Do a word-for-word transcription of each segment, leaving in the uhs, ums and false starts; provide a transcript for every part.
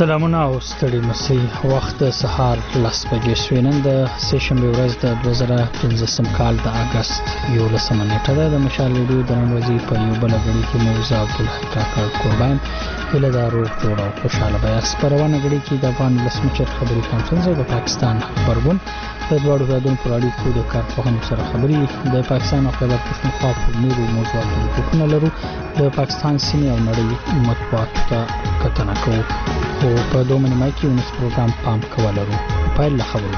سلامونه او ستړي مسئ وخت د سهار لس بجې شوې. نن د سه شنبې ورځ د دوه زره پنځلسم کال د اګست یولسمه نیټه ده. د مشال ریډیو د نن ورځې په یو بله غړي کې مو زه عبدالحی کاکړ قربان هیله ده روغ جوړ او خوشحاله به یاست. په روانه غړي کې د افغان ولسمشر خبري کانفرنس او د پاکستان خبرګون د دواړو هیوادونو پر اړیکو د کارپوهانو سره خبرې د پاکستان او خیبر پښتونخوا په نورو موضوعاتو لیکنه لرو. د پاکستان سیمې او نړۍ مطبوعاتو ته کتنه کوو او په دوه نیمه کې ونس پروګرام پام کول لرو. پایل له خبرو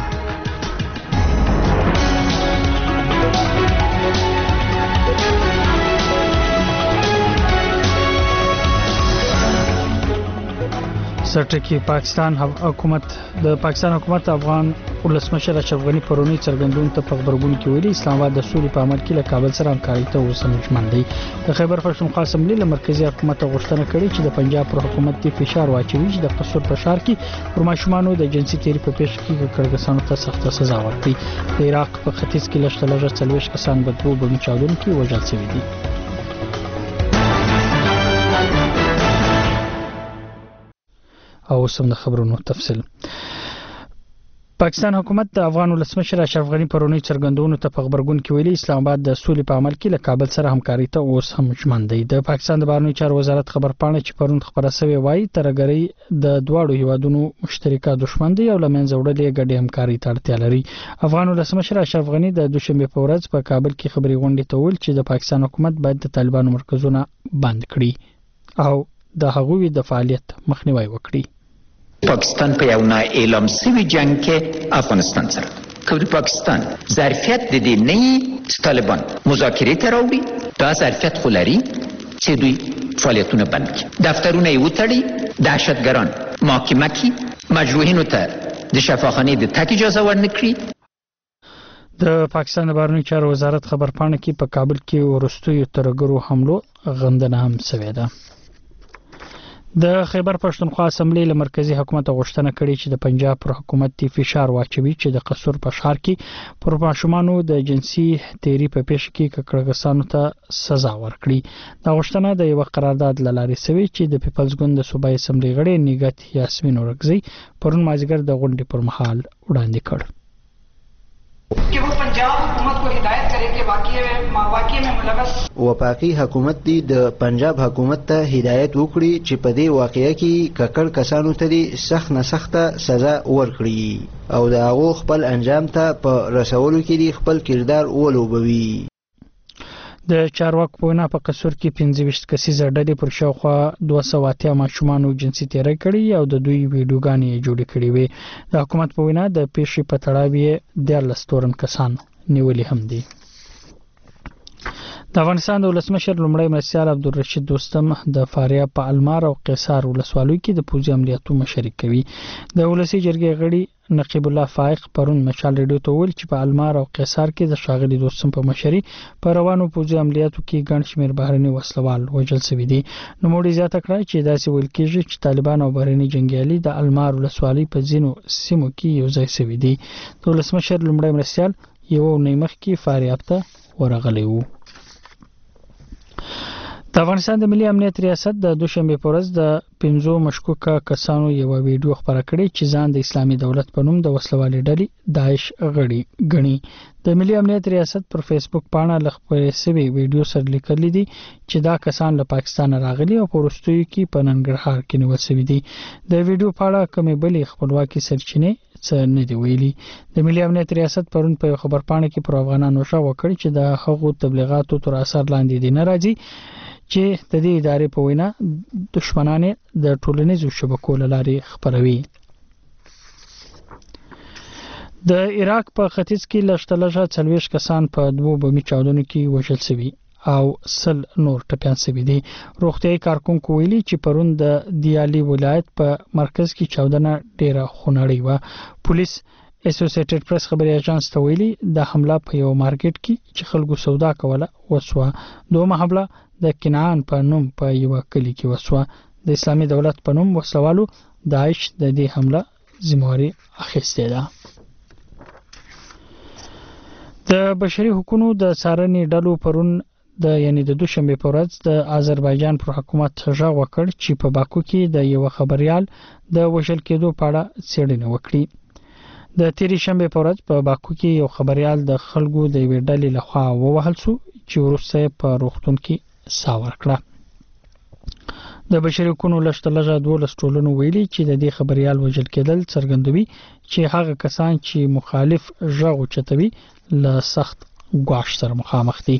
سرټکی پاکستان حکومت د پاکستان حکومت افغان ولسمشر اشرف غنی پرونی څرګندون ته په خبرګون کې ویلي اسلام آباد د سولې په عمل کې له کابل سره همکاري ته وسمجمن دی. د خیبر پښتونخوا اسمبلی له مرکزی حکومت غوښتنه کړې چې د پنجاب پر حکومت دی فشار واچوي چې د قصور په ښار کې پر ماشومانو د جنسي تیری په پیښ کې کړګسانو ته سخته سزا ورکړي. د عراق په ختیځ کې لږ تر لږه څلوېښت کسان په دوه بمي چاودنو کې وژل شوي دي. او سم د خبرونو تفصیل. پاکستان حکومت د افغان ولسمشر اشرف غنی پرونی څرګندونو ته په خبرګون کې ویلي اسلام آباد د سولې په عمل کې له کابل سره همکاري ته اوس هم ژمن دی. د پاکستان د بهرنیو چارو وزارت خبرپاڼه چې پرون خبره شوې وایي ترګری د دواړو هیوادونو مشترکه دښمن دی او لمنځه وړلې ګډې همکاري ته اړتیا لري. افغان ولسمشر اشرف غنی د دوشنبه په ورځ په کابل کې خبري غونډې ته ویل چې د پاکستان حکومت باید د طالبانو مرکزونه بند کړي او د هغوی د فعالیت مخنیوي وکړي. پاکستان په یو نه اعلان شوی جنگ کې افغانستان سره کوي. پاکستان ظرفیت د دې نه طالبان مذاکره ته راوړي. دا ظرفیت خو لري چې دوی فعالیتونه بند کړي، دفترونه یې وتړي، دهشتګران محاکمه کړي، مجروحینو ته د شفاخانې د تګ اجازه ورنکړي. د پاکستان د بهرنیو چارو وزارت خبرپاڼه کې په کابل کې ورستیو ترګرو حملو غندنه هم شوې ده. د خیبر پښتونخوا اسمبلی له مرکزی حکومت غوښتنه کړې چې د پنجاب پر حکومت دی فشار واچوي چې د قصور په ښار کې پر ماشومانو د جنسي تیری په پیښ کې ککړګسانو ته سزا ورکړي. دا غوښتنه د یو قرارداد لارې سوي چې د پیپلز ګوند د صوبایي اسمبلی غړي نګات یاسمین اورګزی پرون مازیګر د غونډې پر مهال وړاندې کړ कि वो पंजाब हुकूमत को हिदायत करे कि वाकई में वाकई में मुलवस وفاقي حکومت دی د پنجاب حکومت ته هدایت وکړي چې په دې واقعیا کې ککړ کسانو ته دي سخت نه سخته سزا ورکړي او د هغه خپل انجام ته په رسولو کې دي خپل کردار ولوبوي. د چارواکو په وینا په قصور کې پنځه ویشت کسیزه ډلې پر شاوخوا دوه سوه اتیا ماشومانو جنسي تیری کړي او د دوی ویډیوګانې جوړې کړې وې. د حکومت په وینا د پیښې په تړاو یې دیارلس تورن کسان نیولي هم دي. د افغانستان د ولسمشر لومړی مرستیال عبدالرشید دوستم د فاریاب په المار او قیصار ولسوالیو کې د پوځي عملیاتو مشري کوي. د ولسی جرګې غړي نقیب الله فائق پرون مشال ریډیو ته ویل چې په المار او قیصار کې د شاغلي دوستم په مشري په روانو پوځي عملیاتو کې ګڼ شمېر بهرني وسلوال وژل شوي دي. نوموړي زیاته کړه چې داسې ویل کېږي چې طالبان او بهرني جنګیالي د المار ولسوالۍ په ځینو سیمو کې یو ځای شوي دي. د ولسمشر لومړی مرستیال یو اونۍ مخکې فاریاب ته ورغلی و. د افغانستان د ملي امنیت ریاست د دوشنبه په ورځ د پنځو مشکوکه کسانو یو ویډیو خبره کړې چې ځان د اسلامي دولت په نوم د وسلوالې ډلې داعش غړي ګڼي. د ملي امنیت ریاست پر فیسبوک پاڼه لخپې سوي ویډیو سره لیکلي دي چې دا کسان له پاکستان راغلي او په وروستیو کې په ننګرهار کې نیول شوي دي. د ویډیو په اړه کومې بلې خپلواکي سرچینې څه نه دی ویلي. د ملي امنیت ریاست پرون په خبرپاڼه کې پر افغانانو شا وکړي چې د هغو تبلیغاتو تر اثر لاندې دي نه راځي چې د دې ادارې په وینا دښمنان د ټولنیزو شبکو لارې خبروي. د عراق په ختیځ کې لږترلږه څلوېښت کسان په دوه بمي چاودنو کې وژل شوي او سل نور ټپیان شوي دي. روغتیايي کارکونکو ویلي چې پرون د دیالي ولایت په مرکز کې چاودنه ډیره خونړۍ وه. پولیس اسوسییټډ پریس خبري اژانس ته ویلي د حمله په یو مارکیټ کې چې خلکو سودا کوله وسوه. دومره حمله د کنعان په نوم په یو کلی کې وسوه. د اسلامي دولت په نوم وسلوالو داعش د دې حمله ذمہواری اخیستې ده. د بشري حقوقو د څارنې ډلو پرون د یعنی د دوشنبه په ورځ د آذربایجان پر حکومت غږ وکړ چې په باکو کې د یو خبريال د وژل کېدو په اړه څېړنه وکړي. د تیری شنبه په ورځ په باکو کې یو خبريال د خلکو د ویډ ډلې لخوا ووهل شو چې وروسته په روغتون کې ساور کړه. د بشري حقوقو لشت لږه دولس ټولنو ویلي چې د دې خبريال وژل کېدل څرګندوي چې هغه کسان چې مخالف غږ اوچتوي له سخت ګواښ سره مخامخ دي.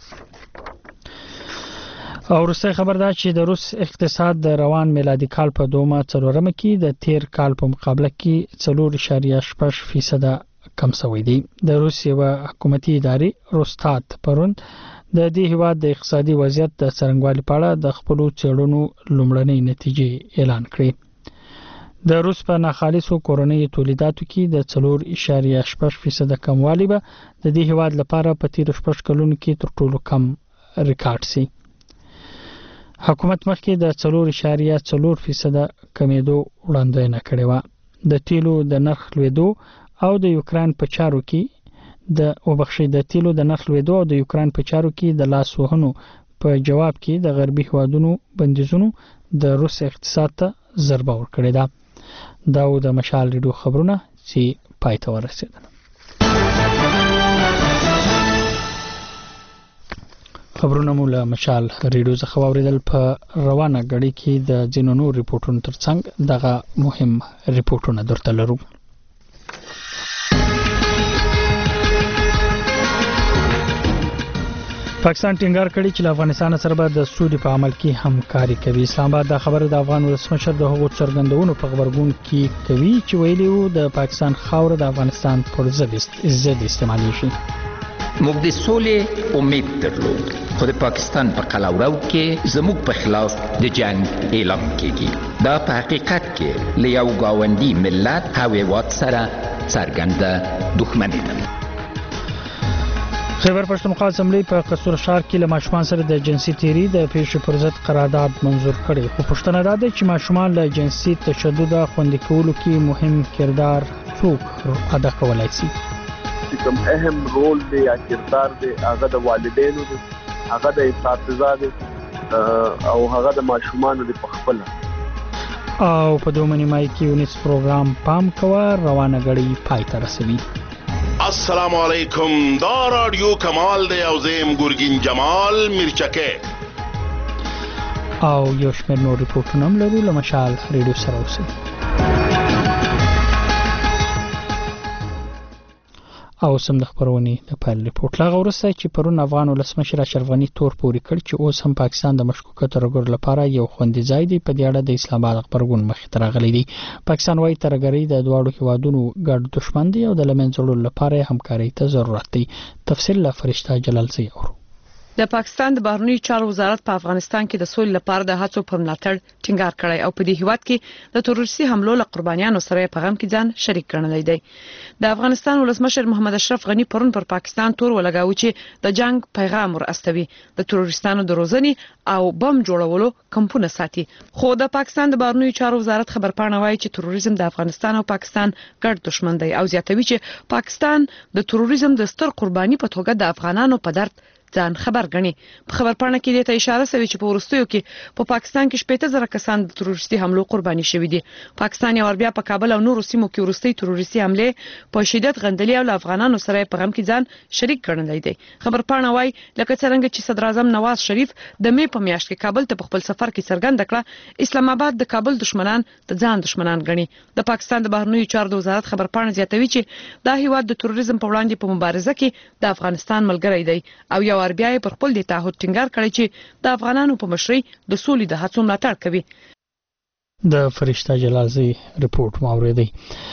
او وروسته خبر ده چې د روس اقتصاد د روان میلادي کال په دومه څلورمه کې د تیر کال په مقابله کې څلور اعشاریه شپږ فیصد کم شوی دی. د روس یو حکومتي ادارې روستات پرون د دې هیواد د اقتصادي وضعیت د څرنګوالي په اړه د خپل چېړنو لومړنۍ نتیجې اعلان کړې. د روس په ناخالصو کورنۍ تولیداتو کې د څلور اعشاریه شپږ فیصد کموالی به د دې هیواد لپاره په تیر شپږ کلونو کې تر ټولو کم ریکارډ سي. حکومت مخکې د څلور اعشاریه څلور فیصد کمیدو وړاندوینه کړې و. د تیلو د نرخ لوړېدو او د یوکرين په چارو کې د وبخښي د تیلو د نرخ لوړېدو او د یوکرين په چارو کې د لاس وهنو په جواب کې د غربي هوادونو بندیزونو د روس اقتصاد ته ضربه ورکړې ده. دا و د مشال ریډیو خبرونه چې پای ته ورسېدل. خبرونه مو له مشال ریډیو څخه واوریدل. په روانه غړي کې د جنونو ریپورتونو ترڅنګ دغه مهم ریپورتونه درته لرو. پاکستان ټینګار کړی چې افغانستان سره به د سولې په عمل کې همکاري کوي. اسلام آباد د خبره د افغان ولسمشر د هغو څرګندونو په خبرګون کې کوي چې ویلي وو د پاکستان خاور د افغانستان پر ضد ضد استعمالي شي. موږ د سولې امید درلود خو د پاکستان په قلاوراو کې زموږ په خلاف د جنگ اعلان کیږي. دا په حقیقت کې له یو گاونډي ملت او هیواد سره څرګنده دښمني ده. خیبر پښتونخوا اسمبلی په قصور ښار کې له ماشومان سره د جنسي تیری د پیښې پر ضد قرارداد منظور کړي. خو پښتنه ده چې ماشومان له جنسي تشدد خوندي کولو کې مهم کردار څوک ادا کولای شي. کوم اهم رول دی یا کردار دی هغه د والدینو دی، هغه د اساتذه دی او هغه د ماشومان دی په خپل. او په دوه نیمای کې یونیس پروګرام پام کوه روانه غړي پای ته رسوي. السلام علیکم، دا رادیو کمال دی او زیم ګورګین جمال میرچکه او یو شمېر نور ریپورټونه هم لرو. له مشال ریډیو سره اوسئ. او سم د خبرونې د پیل ریپورت لا غوړسته چې پرون افغان ولسمشر اشرف غنی تور پوري کړ چې اوس هم پاکستان د مشکوکه ترګر لپاره یو خوندي ځای دی. په دې اړه د اسلام آباد خبرګون مخې ته راغلی دی. پاکستان وايي ترګری د دواړو هیوادونو ګډ دښمن دی او د لمنځلو لپاره همکاري ته ضرورت دی. تفصیل له فرشته جلال زی اورو. د پاکستان د بهرنی چارو وزارت په افغانستان کې د سولې لپاره د هڅو پر ملاتړ ټینګار کړی او په دې هیواد کې د تروریستي حملو له قربانیانو سره په غم کې ځان شریک کړنلی دی. د افغانستان ولسمشر محمد اشرف غنی پرون پر پاکستان تور ولګاوه چې د جنگ پیغام ورستوي، د تروریستانو د روزنې او بم جوړولو کمپونه ساتي. خو د پاکستان د بهرنی چارو وزارت خبرپاڼه وايي چې تروریزم د افغانستان او پاکستان ګډ دښمن دی او زیاتوي چې پاکستان د تروریزم د ستر قرباني په توګه د افغانانو په درد ځان خبر غني. په خبرپاڼه کې د اشاره شوی چې په ورستیو کې په پاکستان کې شپږ زره کسان د تروریستي حملو قرباني شوي دي. پاکستان یو بیا په کابل او نورو سیمو کې ورستي تروریستي حمله په شدت غندلي او افغانانو سره په غم کې ځان شریک کړنلی دی. خبرپاڼه وايي لکه څنګه چې صدر اعظم نواز شریف د می په میاشت کې کابل ته په خپل سفر کې څرګنده کړه، اسلام آباد د کابل دشمنان د ځان دشمنان غني. د پاکستان د بهرنی چارو وزارت خبرپاڼه زیاتوي چې دا هیواد د تروریزم په وړاندې په مبارزه کې د افغانستان ملګری دی او یو بیا پر خپل د تعهد ټینګار کړی چې د افغانانو په مشرۍ د سولې د هڅو ملاتړ کوي. د فرشته جلالزی ریپورت ماوریدي.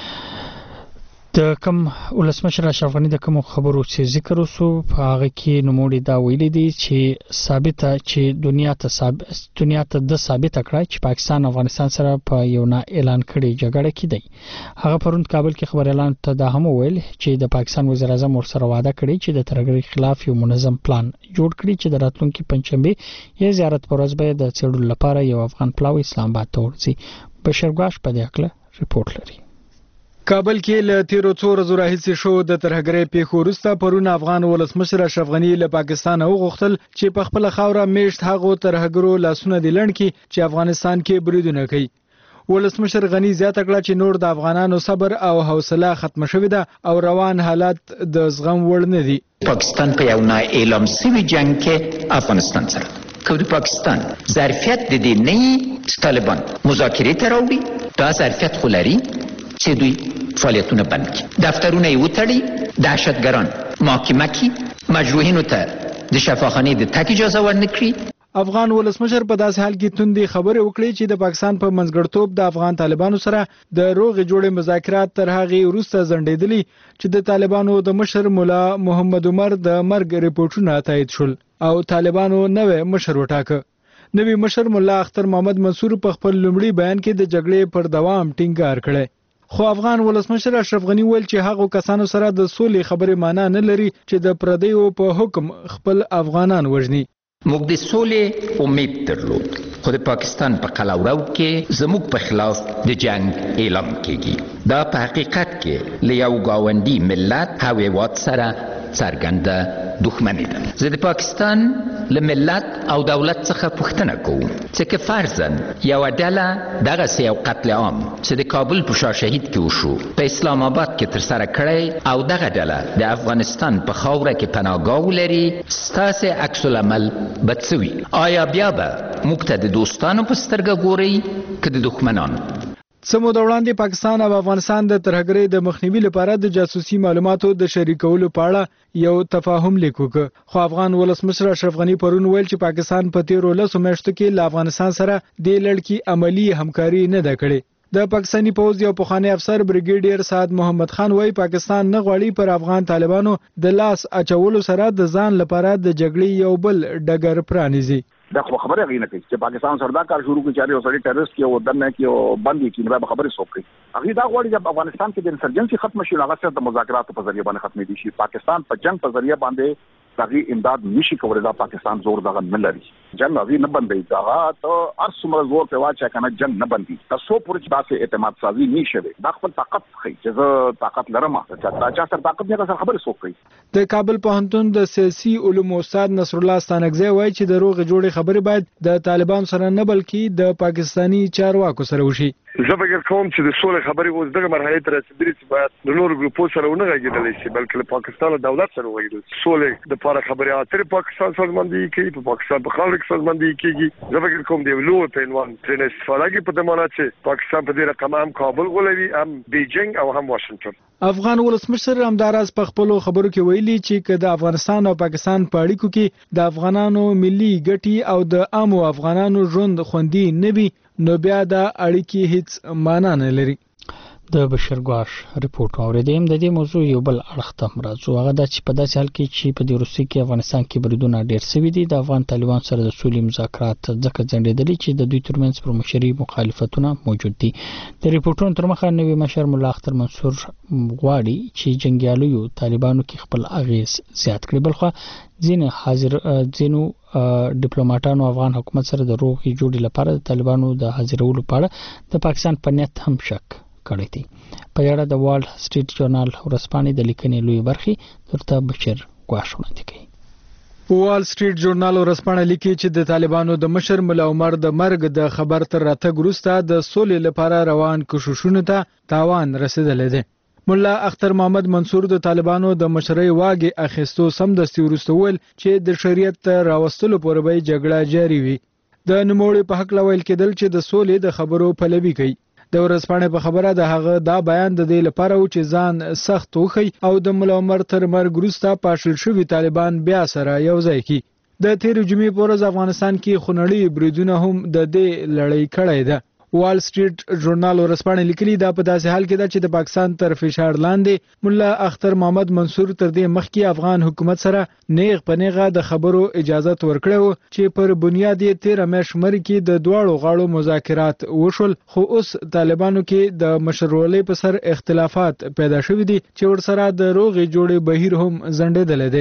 د کوم ولسمشر اشرف غنی د کوم خبرو چې ذکر وسو په هغه کې نوموړي دا ویلي دي چې ثابته چې دنیا ته ثابت دنیا ته د ثابت کړای چې پاکستان افغانستان سره په یو نه اعلان کړي جګړه کې دی. هغه پرون کابل کې خبر اعلان ته دا هم ویل چې د پاکستان وزیر اعظم ورسره وعده کړی چې د ترګری خلاف یو منظم پلان جوړ کړي چې د راتلونکي پنځشنبه یې زیارت پر ورځ به د څېړلو لپاره یو افغان پلاوی اسلام آباد ته ورځي. بشرګاش په دې اړه ریپورت لري. کابل کې له تیرو څو ورځو راهیسې شو د ترهګرۍ پیښو وروسته پرون افغان ولسمشر اشرف غني له پاکستان وغوښتل چې په خپل خاوره میشت هغو ترهګرو لاسونه دي لړن کې چې افغانستان کې بریدونه کوي. ولسمشر غني زیاته کړه چې نور د افغانانو صبر او حوصله ختم شوې ده او روان حالات د زغم وړ نه دي. پاکستان په یو نه اعلان شوي جنگ کې افغانستان سره که د پاکستان ظرفیت د دې نه چې طالبان مذاکرې ته راوړي، دا ظرفیت خو لري چې دوی فعالیتونه بند کړي، دفترونه یې وتړي، دهشتګران محاکمه کړي، مجروحینو ته د شفاخانې د تګ اجازه ورنه کړي. افغان ولسمشر په داسې حال کې توندې خبرې وکړې چې د پاکستان په منځګړتوب د افغان طالبانو سره د روغې جوړې مذاکرات تر هغې وروسته ځنډېدلي چې د طالبانو د مشر مولا محمد عمر د مرګ ریپورټونه تایید شول او طالبانو نوې مشر وټاکه. نوی مشر مولا اختر محمد منصور په خپل لومړي بیان کې د جګړې پر دوام ټینګار کړی. خو افغان ولسمشر اشرف غني ویل چې هغه کسانو سره د سولې خبرې معنا نه لري چې د پردیو په حکم خپل افغانان وژني. موږ د سولې امید درلود، خو د پاکستان په قلمرو کې زموږ په خلاف د جنگ اعلان کیږي. دا په حقیقت کې له یو ګاونډي ملت او هیواد سره څرګنده دښمني ده. زه د پاکستان له ملت او دولت څخه پوښتنه کوم چې که فرضاً یوه ډله دغسې یو قتل عام چې د کابل په شاه شهید کې وشو په اسلام آباد کې ترسره کړی او دغه ډله د افغانستان په خاوره کې پناهګاه ولري، ستاسې عکس العمل به څه وي؟ آیا بیا به موږ ته د دوستانو په سترګه ګورئ که د دښمنانو؟ څه موده وړاندې پاکستان او افغانستان د ترهګرۍ د مخنیوي لپاره د جاسوسي معلوماتو د شریکولو په اړه یو تفاهم لیک وکړ، خو افغان ولسمشر اشرف غني پرون ویل چې پاکستان په تیرو لسو میاشتو کې له افغانستان سره د لړ کې عملی همکاري نه ده کړې. د پاکستاني پوځ یو پخوانی افسر بریګیډیر سعد محمد خان وایي پاکستان نه غواړي پر افغان طالبانو د لاس اچولو سره د ځان لپاره د جګړې یو بل ډګر پرانیزي. دا خبره غي نه کوي چې پاکستان سره دا کار شروع کړي چې یو سړی ټیرریست کې او دنه کې او باندې کې نه به خبره سوق کوي. هغه دا غواړي چې افغانستان کې د انسرجنسي ختم شي، هغه سره د مذاکراتو په ذریعہ باندې ختمې دي. شي پاکستان په جنگ په ذریعہ باندې دغه امداد نشي کولای. دا پاکستان زور دغه نه لري، جنگ هغه نه بندي، دا ته هر څومره زور په واچا کنه جنگ نه بندي. تاسو پورې چې تاسو اعتماد سازي نشي وي، دا خپل طاقت خي چې زه طاقت لرم، چې دا چا سره طاقت نه سره خبره سوق کوي. د کابل پوهنتون د سیاسي علومو استاد نصر الله ستانکزی وایي چې د روغې جوړې خبرې باید د طالبان سره نه بلکې د پاکستاني چارواکو سره وشي. زه فکر کوم چې د سولې خبرې اوس دغه مرحله ته رسیدلې چې باید د نورو ګروپونو سره ونه غږېدلی شي، بلکې له پاکستان او دولت سره وغږېدل شي. سولې دپاره خبرې اترې پاکستان سازماندهي کوي، په پاکستان په خاوره کې سازماندهي کېږي. زه فکر کوم د یو لوی په عنوان ترېنه استفاده کوي، په دې مانا چې پاکستان په دې رقم هم کابل غولوي، هم بیجینګ او هم واشنګټن. افغان ولسمشر همداراز په خپلو خبرو کې ویلي چې که د افغانستان او پاکستان په اړیکو کې د افغانانو ملي ګټې او د عامو افغانانو ژوند خوندي نه وي نو بیا دا اړیکې هیڅ معنا نه لري. د بشر ګواش ریپورت اوریدم. د دې موضوع یو بل اړخ ته مرزو هغه د چې په داسې حال کې چې په دې روسي کې افغانستان کې بریدونه ډېر سوي دي، د افغان طالبان سره د سولې مذاکرات ځکه ځنډېدلي چې د دوی ترمنځ پر مشري مخالفتونه موجود دي. د ریپورتونو تر مخه نوی مشر مولا اختر منصور غواړي چې جنگیالیو طالبانو کې خپل اغیز زیات کړي، بلخو ځینې حاضر ځینو ډیپلوماټانو افغان حکومت سره د روغې جوړې لپاره د طالبانو د حاضرولو په اړه د پاکستان په نیت هم شک کړی دی. په اړه د والډ سټریټ جورنال ورځپاڼې د لیکنې لوی برخې درته بشر ګواش وړاندې کوي. وال سټریټ جورنال ورځپاڼه لیکي چې د طالبانو د مشر مولا عمر د مرګ د خبر تر راتګ وروسته د سولې لپاره روان کوششونو ته تاوان رسیدلی دی. مولا اختر محمد منصور د طالبانو د مشرۍ واګې اخیستو سمدستي وروسته ویل چې د شریعت ته راوستلو پورې به جګړه جاري وي. د نوموړي په حق ویل کېدل چې د سولې د خبرو پلوي کوي. د ورځپاڼې په خبره د هغه دا بیان د دې لپاره و چې ځان سخت وخی او د مولا عمر تر مرګ وروسته پاشل شوي طالبان بیا سره یو ځای کړي. د تېرې جمعې په ورځ افغانستان کې خونړي بریدونه هم د دې لړۍ کړی ده. وال سټریټ جورنال ورځپاڼه لیکلي دا په داسې حال کې ده چې د پاکستان تر فشار لاندې مولا اختر محمد منصور تر دې مخکې افغان حکومت سره نیغ په نیغه د خبرو اجازت ورکړی و چې پر بنیاد یې تېره میاشت مر کې د دواړو غاړو مذاکرات وشول، خو اوس طالبانو کې د مشرولۍ په سر اختلافات پیدا شوي دي چې ورسره د روغې جوړې بهیر هم ځنډېدلی دی.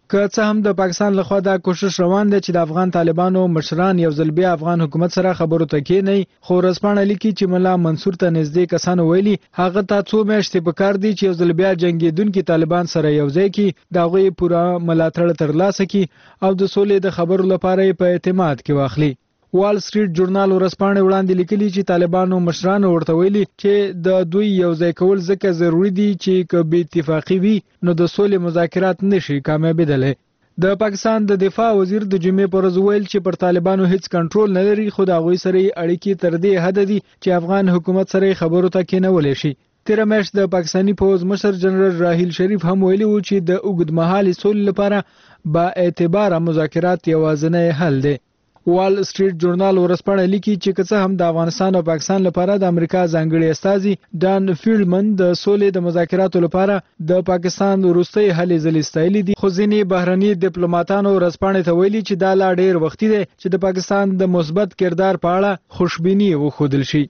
که څه هم د پاکستان لخوا دا کوشش روان دی چې د افغان طالبانو مشران یو ځل بیا افغان حکومت سره خبرو ته کېني، خو ورځپاڼه لیکي چې ملا منصور ته نږدې کسانو ویلي هغه ته څو میاشتې پکار دي چې یو ځل بیا جنگیدونکي طالبان سره یو ځای کړي، د هغوی پوره ملاتړ ترلاسه کړي او د سولې د خبرو لپاره په اعتماد کې واخلي. وال سټریټ جورنال ورځپاڼه وړاندې لیکلي چې طالبانو مشرانو ورته ویلي چې د دوی یو ځای کول ځکه ضروری دي چې که بې اتفاقي وي نو د سولې مذاکرات نشي کامیابیدلی. د پاکستان د دفاع وزیر د جمعې پر ورځ ویل چې پر طالبانو هیڅ کنټرول نه لري، خو د هغوی سره اړیکې تر دې حده دي چې افغان حکومت سره خبرو ته کېنولی شي. تیره میاشت د پاکستاني پوځ مشر جنرال راحیل شریف هم ویلي و چې د اوږدمهالې سولې لپاره با اعتباره مذاکرات یوازینی حل دی. وال سټریټ جورنال ورځپاڼه لیکي چې که څه هم د افغانستان او پاکستان لپاره د امریکا ځانګړي استازي ډان فیلډمن د سولې د مذاکراتو لپاره د پاکستان وروستۍ هلې ځلې ستایلي دي، خو ځینې بهرني ډیپلوماټانو ورځپاڼې ته ویلي چې دا لا ډېر وختي دی چې د پاکستان د مثبت کردار په اړه خوشبیني وښودل شي.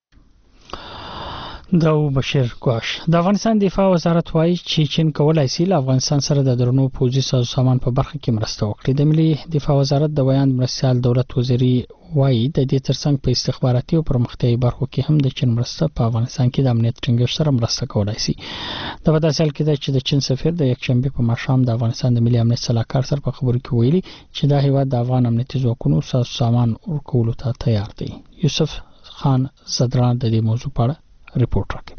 داو بشیر ګواش. د افغانستان دفاع وزارت وایي چې چین کولای شي له افغانستان سره د درنو پوځي سازوسامان په برخه کې مرسته وکړي. د ملي دفاع وزارت د ویاند مرستیال دولت وزیري وایي د دې ترڅنګ په استخباراتي او پرمختیایي برخو کې هم د چین مرسته په افغانستان کې د امنیت ټینګښت سره مرسته کولای شي. دا په داسې حال کې ده چې د چین سفیر د یکشنبه په ماښام د افغانستان د ملي امنیت صلاحکار سره په خبرو کې ویلي چې دا هیواد د افغان امنیتي ځواکونو سازوسامان ورکولو ته تیار دی. یوسف خان زدران د دې موضوع په اړه ریپورت راکوي.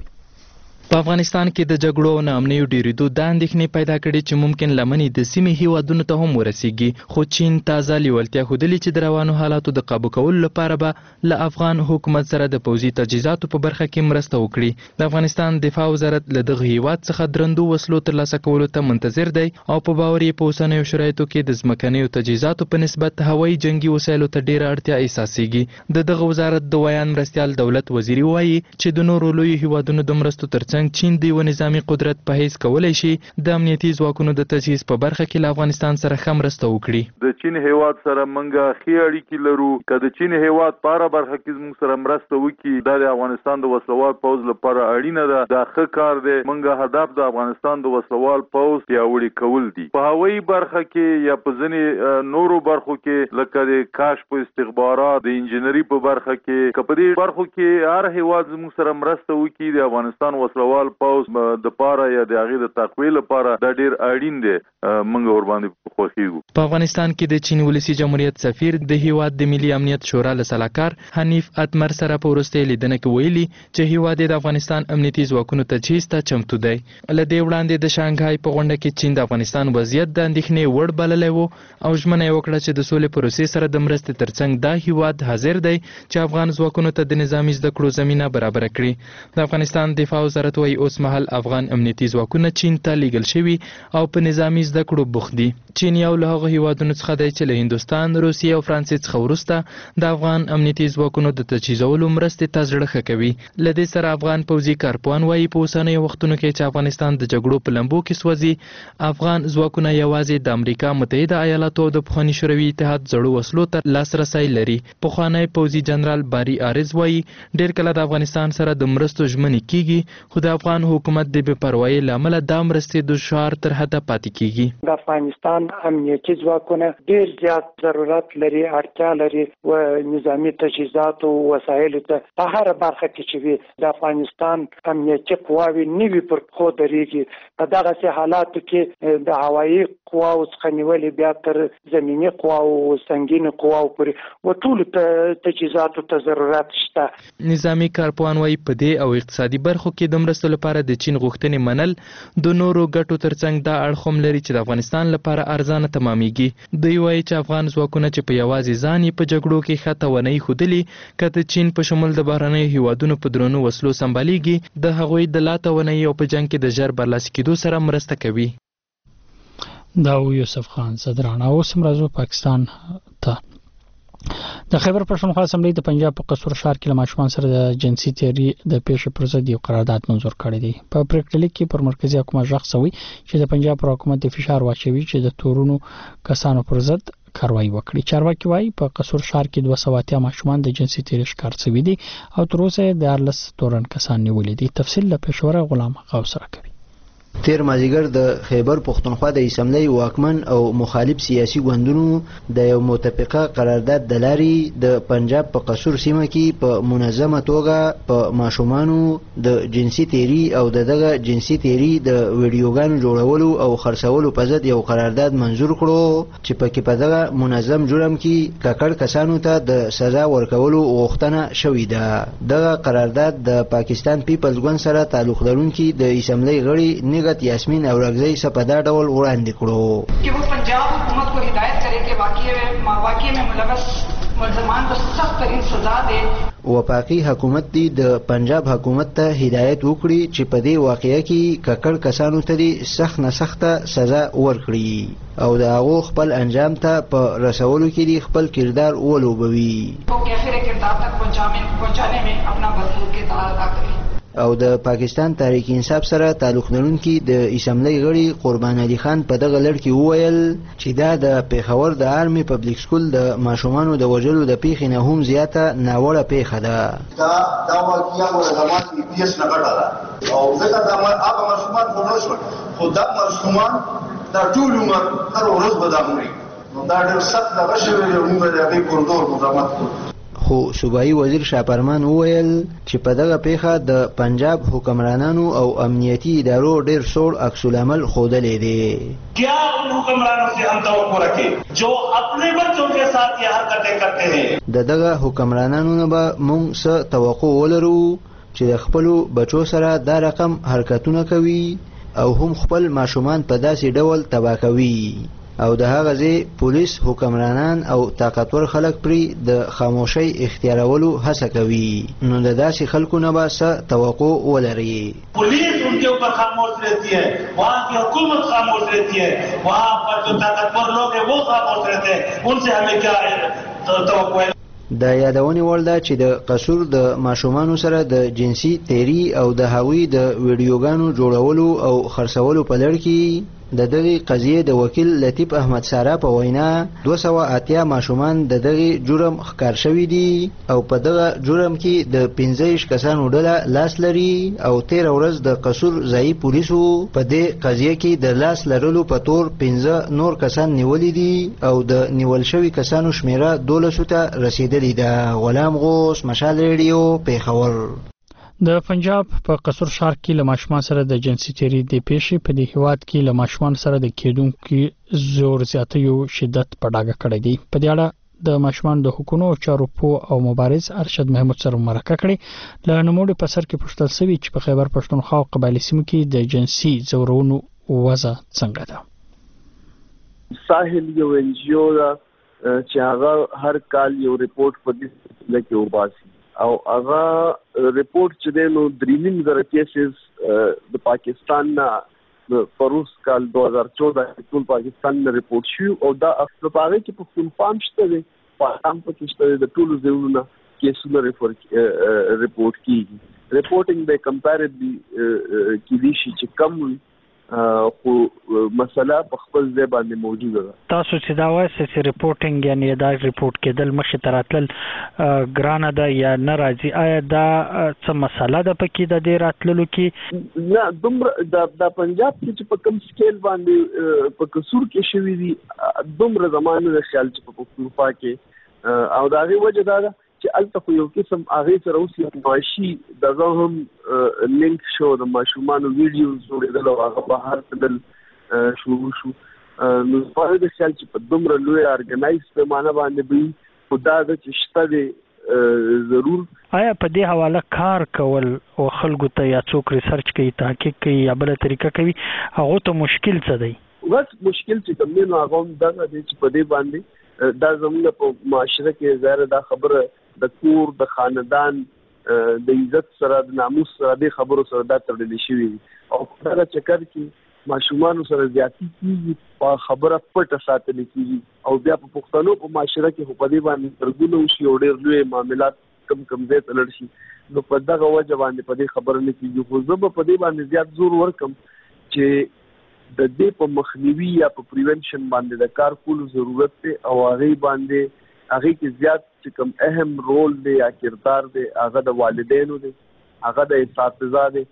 په افغانستان کې د جګړو او ناامنیو ډیریدو د اندېښنې پیدا کړې چې ممکن لمنې د سیمې هیوادونو ته هم ورسیږي، خو چین تازه لیوالتیا ښودلې چې د روانو حالاتو د قابو کولو لپاره به له افغان حکومت سره د پوځي تجهیزاتو په برخه کې مرسته وکړي. د افغانستان دفاع وزارت له دغه هیواد څخه درندو وسلو ترلاسه کولو ته منتظر دی او په باور یې په اوسنیو شرایطو کې د ځمکنیو تجهیزاتو په نسبت هوایي جنگي وسایلو ته ډیره اړتیا احساسېږي. د دغه وزارت د ویان مرستیال دولت وزیري وایي چې د نورو لویو هیوادونو د مرستو ترڅنګ چین د یو نظامي قدرت په حیث کولی شي د امنیتي ځواکونو د تجهیز په برخه کې له افغانستان سره ښه مرسته وکړي. د چین هیواد سره موږ ښې اړیکې لرو، که د چین هیواد په هره برخه کې زموږ سره مرسته وکړي دا د افغانستان د وسلوال پوځ لپاره اړینه ده. دا ښه کار دی. موږ هدف د افغانستان د وسلوال پوځ پیاوړي کول دي. په هوایي برخه کې یا په ځینې نورو برخو کې لکه د کشف استخبارات، د انجنیري په برخه کې، که په دې برخو کې هر هیواد زموږ سره مرسته وکړي د افغانستان وسلوال پوځ د پاره یا د هغې د تقویې لپاره دا ډېر اړین دی. موږ ورباندې خوښیږو. په افغانستان کې د چین ولسي جمهوریت سفیر د هیواد د ملي امنیت شورا له سلاکار حنیف اتمر سره په وروستۍ لیدنه کې ویلي چې هیواد د افغانستان امنیتي ځواکونو تجهیز ته چمتو دی. له دې وړاندې د شانګهای په غونډه کې چین د افغانستان وضعیت د اندېښنې وړ بللی و او ژمنه یې وکړه چې د سولې پروسې سره د مرستې ترڅنګ دا هیواد حاضر دی چې افغان ځواکونو ته د نظامي زده کړو زمینه برابره کړي. د افغانستان دفاع وزارت وایي اوس مهال افغان امنیتي ځواکونه چین ته لیږل شوي او په نظامي زده کړو بوخت دي. چین یو له هغو هیوادونو څخه دی چې له هندوستان، روسیې او فرانسې څخه وروسته د افغان امنیتي ځواکونو د تجهیزولو مرستې ته زړه ښه کوي. له دې سره افغان پوځي کارپوهان وایي په اوسنیو وختونو کې چې افغانستان د جګړو په لمبو کې سوځي، افغان ځواکونه یوازې د امریکا متحده ایالاتو او د پخواني شوروي اتحاد زړو وسلو ته لاسرسی لري. پخوانی پوځي جنرال باري عارض وایي ډېر کله د افغانستان سره د مرستو ژمنې کیږي، خو د افغان حکومت د بې پروایۍ له امله دا مرستې دشوار تر حده پاتې کیږي. د افغانستان امنیتي ځواکونه ډېر زیات ضرورت لري، اړتیا لري و نظامي تجهیزات او وسایلو ته په هره برخه کې چې وي د افغانستان امنیتي قواوې نوي پر پښو درېږي. په دغسې حالاتو کې د هوایي قواو څخه نیولې بیا تر زمیني قواو او سنګینو قواو پورې و ټولو تجهیزاتو ته ضرورت شته. نظامي کارپوهان وایي په دې او اقتصادي برخو کې د مرستو لپاره د چین غوښتنې منل د نورو ګټو ترڅنګ دا اړخ هم لري چې د افغانستان لپاره ارزانه تمامیږي. دوی وایي چې افغان ځواکونه چې په یوازې ځان یې په جګړو کې ښه توانایي ښودلې، که د چین په شمول د بهرنیو هیوادونو په درنو وسلو سمبالیږي، د هغوی د لا توانایي او په جنګ کې د ژر برلاسي کېدو سره مرسته کوي. دا یوسف خان زدران. اوس هم راځو پاکستان ته. د خیبر پښتونخوا اسمبلی د پنجاب په قصور ښار کې له ماشومان سره د جنسي تیری د پیښې پر ضد یو قرارداد منظور کړی دی. په پریکړه لیک کې پر مرکزی حکومت ژغ شوی چې د پنجاب پر حکومت د فشار واچوي چې د تورونو کسانو پر ضد کاروایی وکړي. چارواکي وایي په قصور ښار کې دوه سوه اتیا ماشومان د جنسي تیری ښکار شوي دي او تر اوسه یې دیارلس تورن کسان نیولي دي. تفصیل له پېښوره غلام غوث راکوي. تیر مازیګر د خیبر پښتونخوا د اسمبلی واکمن او مخالف سیاسي ګوندونو د یو متفقه قرارداد د لارې د پنجاب په قصور سیمه کې په منظمه توګه په ماشومانو د جنسي تیری او د دغه جنسي تیری د ویډیوګانو جوړولو او خرڅولو په ضد یو قرارداد منظور کړو چې پکې په دغه منظم جرم کې ککړ کسانو ته د سزا ورکولو غوښتنه شوې ده. دغه قرارداد د پاکستان پیپلز ګوند سره تعلق لرونکي د اسمبلی غړي نگت یاسمین اورګزی څخه په دا ډول وړاندې کړو कि वो पंजाब हुकूमत को हिदायत करे कि वाकई में वाकई में मुलवस मुलजमान को सख्त तरीन सजा दे. وفاقي حکومت دی د پنجاب حکومت ته هدایت وکړي چې په دې واقعه کې ککړ کسانو ته دي سخت نه سخته سزا ورکړي او د هغو خپل انجام ته په رسولو کې دي خپل کردار ولوبوي वो कैफिर किरदार तक पहुंचाने में अपना भरपूर किरदार अदा करे. او د پاکستان تحریک انصاف سره تعلق لرونکي د اسمبلی غړي قربان علي خان په دغه لړ کې وویل چې دا د پیښور د آرمي پبلک سکول د ماشومانو د وژلو د پیښې نه هم زیاته ناوړه پیښه ده. دا دا واقعیا ور زمان پیس نه کړه او ځکه دا هغه ماشومان خو نه شو خو دا ماشومان دا ټول عمر هر ورځ بدامري دا ډېر سخت دغه شوی دی موږ د هغې کوردور مزاحمت کوو. خو صوبایي وزیر شاپرمان وویل چې په دغه پیښه د پنجاب حکمرانانو او امنیتي ادارو ډېر سوړ عکس العمل ښودلی دی. کیا ان حکمرانوں سے ہم توقع رکھیں جو اپنے بچوں کے ساتھ یہ حرکتیں کرتے ہیں. د دغه حکمرانانو نه به موږ څه توقع ولرو چې د خپلو بچو سره دا رقم حرکتونه کوي او هم خپل ماشومان په داسې ډول تباه کوي او د هغه ځای پولیس حکمرانان او طاقتور خلک پرې د خاموشۍ اختیارولو هڅه کوي نو د داسې خلکو نه به څه توقع ولري. पुलिस उनके ऊपर खामोश रहती है, वहाँ की हुकूमत खामोश रहती है, वहाँ पर जो ताकतवर लोग हैं वो खामोश रहते हैं, उनसे हमें क्या توقع है. د یادونې وړ ده چې د قصور د ماشومانو سره د جنسي تیری او د هغوی د ویډیوګانو جوړولو او خرڅولو په لړ کې د دغې قضیې د وکیل لطیف احمد سارا په وینا دوه سوه اتیا ماشومان د دغې جرم ښکار شوي دي او په دغه جرم کې د پنځه ویشت کسانو ډله لاس لري او تېره ورځ د قصور ځایي پولیسو په دې قضیه کې د لاس لرلو په تور پنځه نور کسان نیولي دي او د نیول شوي کسانو شمیره دولسو ته رسیدلې ده. غلام غوث، مشال ریډیو، پیښور. د پنجاب په قصور ښار کې له ماشومان سره د جنسي تیری د پیښې په دې هیواد کې له ماشومان سره د کېدونکو زور زیاتیو شدت په ډاګه کړی دی. په دې اړه د ماشومان د حقوقو چارو پوه او مبارز ارشد محمود سره مرکه کړې. له نوموړي په سر کې پوښتل شوی چې په خیبر پښتونخوا او قبایلي سیمو کې د جنسي زورونو وضع څنګه ده. ساحل یو ان جی او دا چې هغه هر کال یو ریپورت په دې سلسله کې وباسي او هغه ریپورت چې دی نو درې نیم زره کیسز د پاکستان نه فروس کال دو هزار چودہ کې ټول پاکستان نه ریپورت شو او دا په هغه کې پښتونخوا هم شته دی، پاکستان پکې شته دی، د ټولو ځایونو کیسونه ریپورت کیږي. ریپورټینګ به کمپیریټلی کېدی شي چې کم وي خو مسله په خپل ځای باندې موجوده ده. تاسو چې دا وایي چې ریپورټینګ یعنی دا ریپورت کېدل مخې ته راتلل ګرانه ده یا نه راځي، آیا دا څه مسله ده پکې د دې راتللو کې؟ نه دومره د پنجاب کې چې په کوم سکیل باندې په قصور کې شوي دي دومره زمانه د خیال چې په پښتونخوا کې او د هغې وجه دا ده چې هلته خو یو قسم هغې سره اوس معاشي دغه هم لینک شو، د ماشومانو ویډیوز جوړېدل او هغه بهر تلل شروع شو. نو زما د خیال چې په دومره لوی ارګنایز پیمانه باندې به وي خو دا ده چې شته دی ضرور. آیا په دې حواله کار کول او خلکو ته یا څوک ریسرچ کوي، تحقیق کوي یا بله طریقه کوي، هغو ته مشکل څه دی؟ بس مشکل چې کوم دی نو هغه هم دغه دی چې په دې باندې دا زموږ په معاشره کې ظاهره دا خبره د کور د خاندان د عزت سره د ناموس سره د خبرو سره دا تړلې شوي دي او په دغه چکر کې ماشومانو سره زیاتی کېږي، په خبره پټه ساتل کېږي او بیا په پښتنو په معاشره کې خو په دې باندې ترګونه وشي او ډېر لوی معاملات کم کم ځای ته لاړ شي. نو په دغه وجه باندې په دې خبره نه کېږي. خو زه به په دې باندې زیات زور ورکم چې د دې په مخنیوي یا په پریونشن باندې د کار کولو ضرورت دی او هغې باندې هغې کې زیات چې کوم اهم رول دی یا کردار دی هغه د والدینو دی، هغه د اساتذه دی،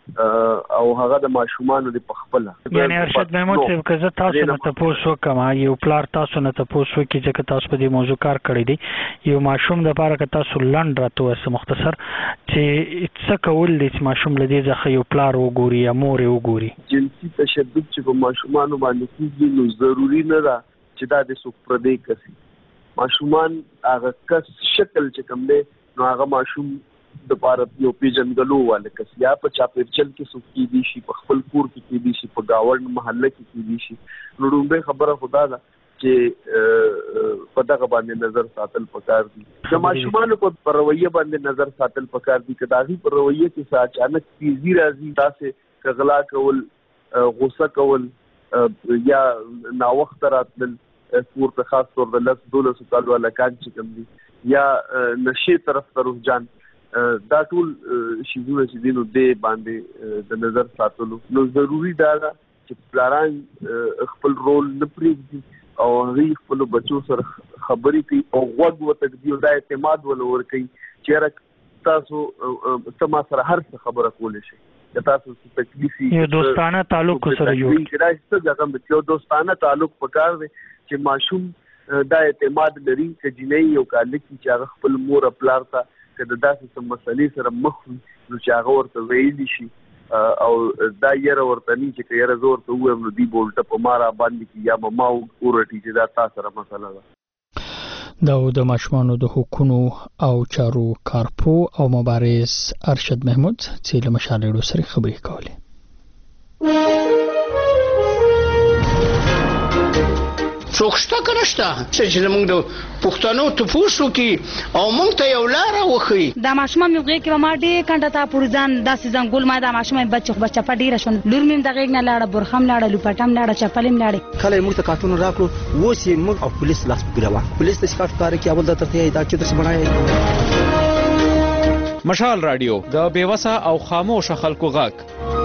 او هغه د ماشومان د پخپله یعنی ارشد محمود صاحب که زه تاسو نه تاسو کوم یو پلار تاسو نه تاسو کې چې تاسو په دې موضوع کار کړی دی یو ماشوم د لپاره که تاسو لنډ راته وسه مختصر چې څه کول دي چې ماشوم لدی ځکه یو پلار وګوري یا مور وګوري جنسي تشدد چې په ماشومان باندې کیږي نو ضروری نه ده چې دا د څوک پر دې کسي ماشومان هغه کس شکل چې کوم دی نو هغه ماشوم د لپاره یو پیژندلو والا کس یا په چاپیرچل کې څوک کې دي شي په خپل کور کې کې دي شي په گاوند محله کې کې دي شي نو دومره خبره خدا ده چې په دغه باندې نظر ساتل پکار دي د ماشومان په رویه باندې نظر ساتل پکار دي کدا هی په رویه کې څه اچانک تیزی راځي تاسو کغلا کول غوسه کول یا نا وخت راتل کور ته خاص طور د لس دولس کال ولا کان چې کوم دي یا نشي طرف ته رجحان دا ټول شیزونه چې دینو دې باندې د نظر ساتلو نو ضروری دا ده چې پلاران خپل رول نه پرېږدي او هغه خپل بچو سره خبرې کوي او غوږ وتګدي او د اعتماد ولور کوي چې تاسو سما سره هر څه خبره کولای شئ چې تاسو څه تکلیف یو دوستانه تعلق سره یو دا څه ځکه یو دوستانه تعلق پکار دی چې ماشوم دا اعتماد لري چې جنۍ یو کال کې چې هغه خپل مور پلار ته د داسې څه مسلې سره مخ نو چې هغه ورته ویلی شي او دا یره ورته نه چې یره زور ته وایم نو دی بولټه په مارا باندې کې یا مما ورټی چې دا تاسو سره مسله ده دا د ماشومانو د حقوقو او چارو کارپو او مبارز ارشد محمود چې له مشالېړو سره خبرې کولې څوک شته که نشته چې زموږ د پښتنو تپوس وکړي او موږ ته یو لاره وښیي دا ماشومان مې غېږ کې به ما ډېر کنډه ته پورې ځان داسې ځنګول ما دا ماشومان بچه خو به چپه ډېره شوه لور مې هم د غېږ نه لاړه برخه هم لاړه لوپټه هم لاړه چپلې هم لاړې کله یې موږ ته کارټون راکړو اوس یې موږ او پولیس لاس په ګیله وه پولیس داسې کار ښکاره کړي اول درته یې دا چې داسې بڼه مشال راډیو د بېوسه او خاموشه خلکو غږ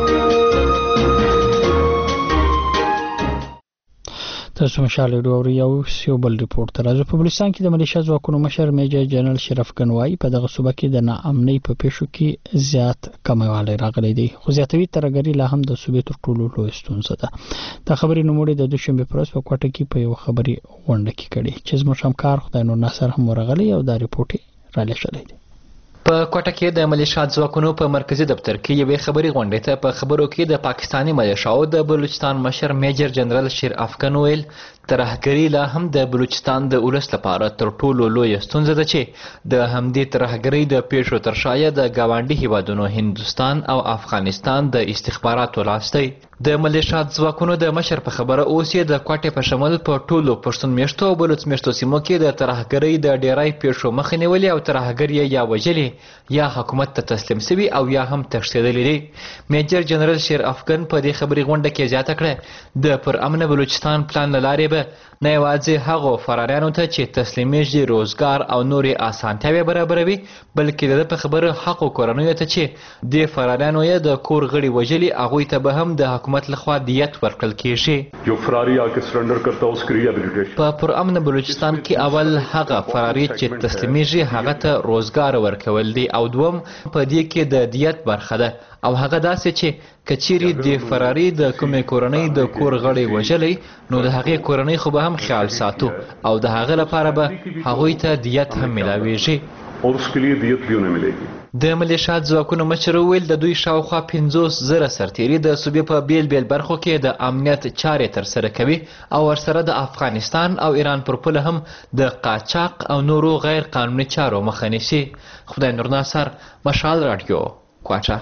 تاسو مشال ډور یو سیو بل ریپورت راځو په بلوچستان کې د ملیشیا ځواکونو مشر میجر جنرال شرف ګنوای په دغه صوبه کې د ناامنۍ په پیښو کې زیات کموالی راغلی دی خو زیاتوي ترګری لا هم د صوبې تر ټولو لوی ستونزه ده د خبرې نوموړي د دوشنبه پر ورځ په کوټه کې په یو خبري غونډه کې کړي چې زموږ همکار خدای نور ناصر هم ورغلی او دا ریپورت را لېږلی دی په کوټه کې د ملیشیا ځواکونو په مرکزی دفتر کې یوې خبري غونډې ته په خبرو کې د پاکستاني ملیشیاو د بلوچستان مشر میجر جنرال شیر افغان ویل ترهګری لا هم د بلوچستان د ولس لپاره تر ټولو لوی ستونزه ده چې د همدې ترهګری د پیښو تر شایه د گاونډي هیوادونو هندستان او افغانستان د استخباراتو لاس دی د ملیشیا ځواکونو د مشر په خبره اوس یې د کوټې په شمول په ټولو پښتون میشتو او بلوچ میشتو سیمو کې د ترهګری د ډیرای پیښو مخه نیولې او ترهګری یا وجلې یا حکومت ته تسلیم شوی او یا هم تښتېدلی دی میجر جنرال شیر افغان په دې خبري غونډه کې زیاته کړه د پر امن بلوچستان پلان لارې نه یوازې هغو فرارانو ته چې تسلیمیږي روزګار او نورې اسانتیاوې برابروي بلکې د په خبره حقو کورنیو ته چې د فرارانو یې د کور غړي وژلي هغوی ته به هم د حکومت لخوا دیت ورکړل کیږي جو فراری آکے سرنڈر کرتا اس کی ریہیبلیٹیشن په پر امن بلوچستان کې اول هغه فراری چې تسلیمیږي هغه ته روزګار ورکول دي او دوم په دې کې د دیت برخه ده او هغه داسې چې کچيري د فراری د کومې کورنۍ د کور غړي وژلي نو د هغې کورنۍ خو به هم خیال ساتو او د هغه لپاره به هغوی ته دیت هم ملاویږي اور اس کے لیے دیت بھی انہیں ملے گی د ملیشیا ځواکونو مشر ویل د دوی شاوخوا پنځوس زره سرتیري د صوبې په بیل بیل برخو کې د امنیت چارې ترسره کوي او ورسره د افغانستان او ایران پر پوله هم د قاچاق او نورو غیر قانوني چارو مخه نیسي خدای نور ناصر مشال راډیو کوټه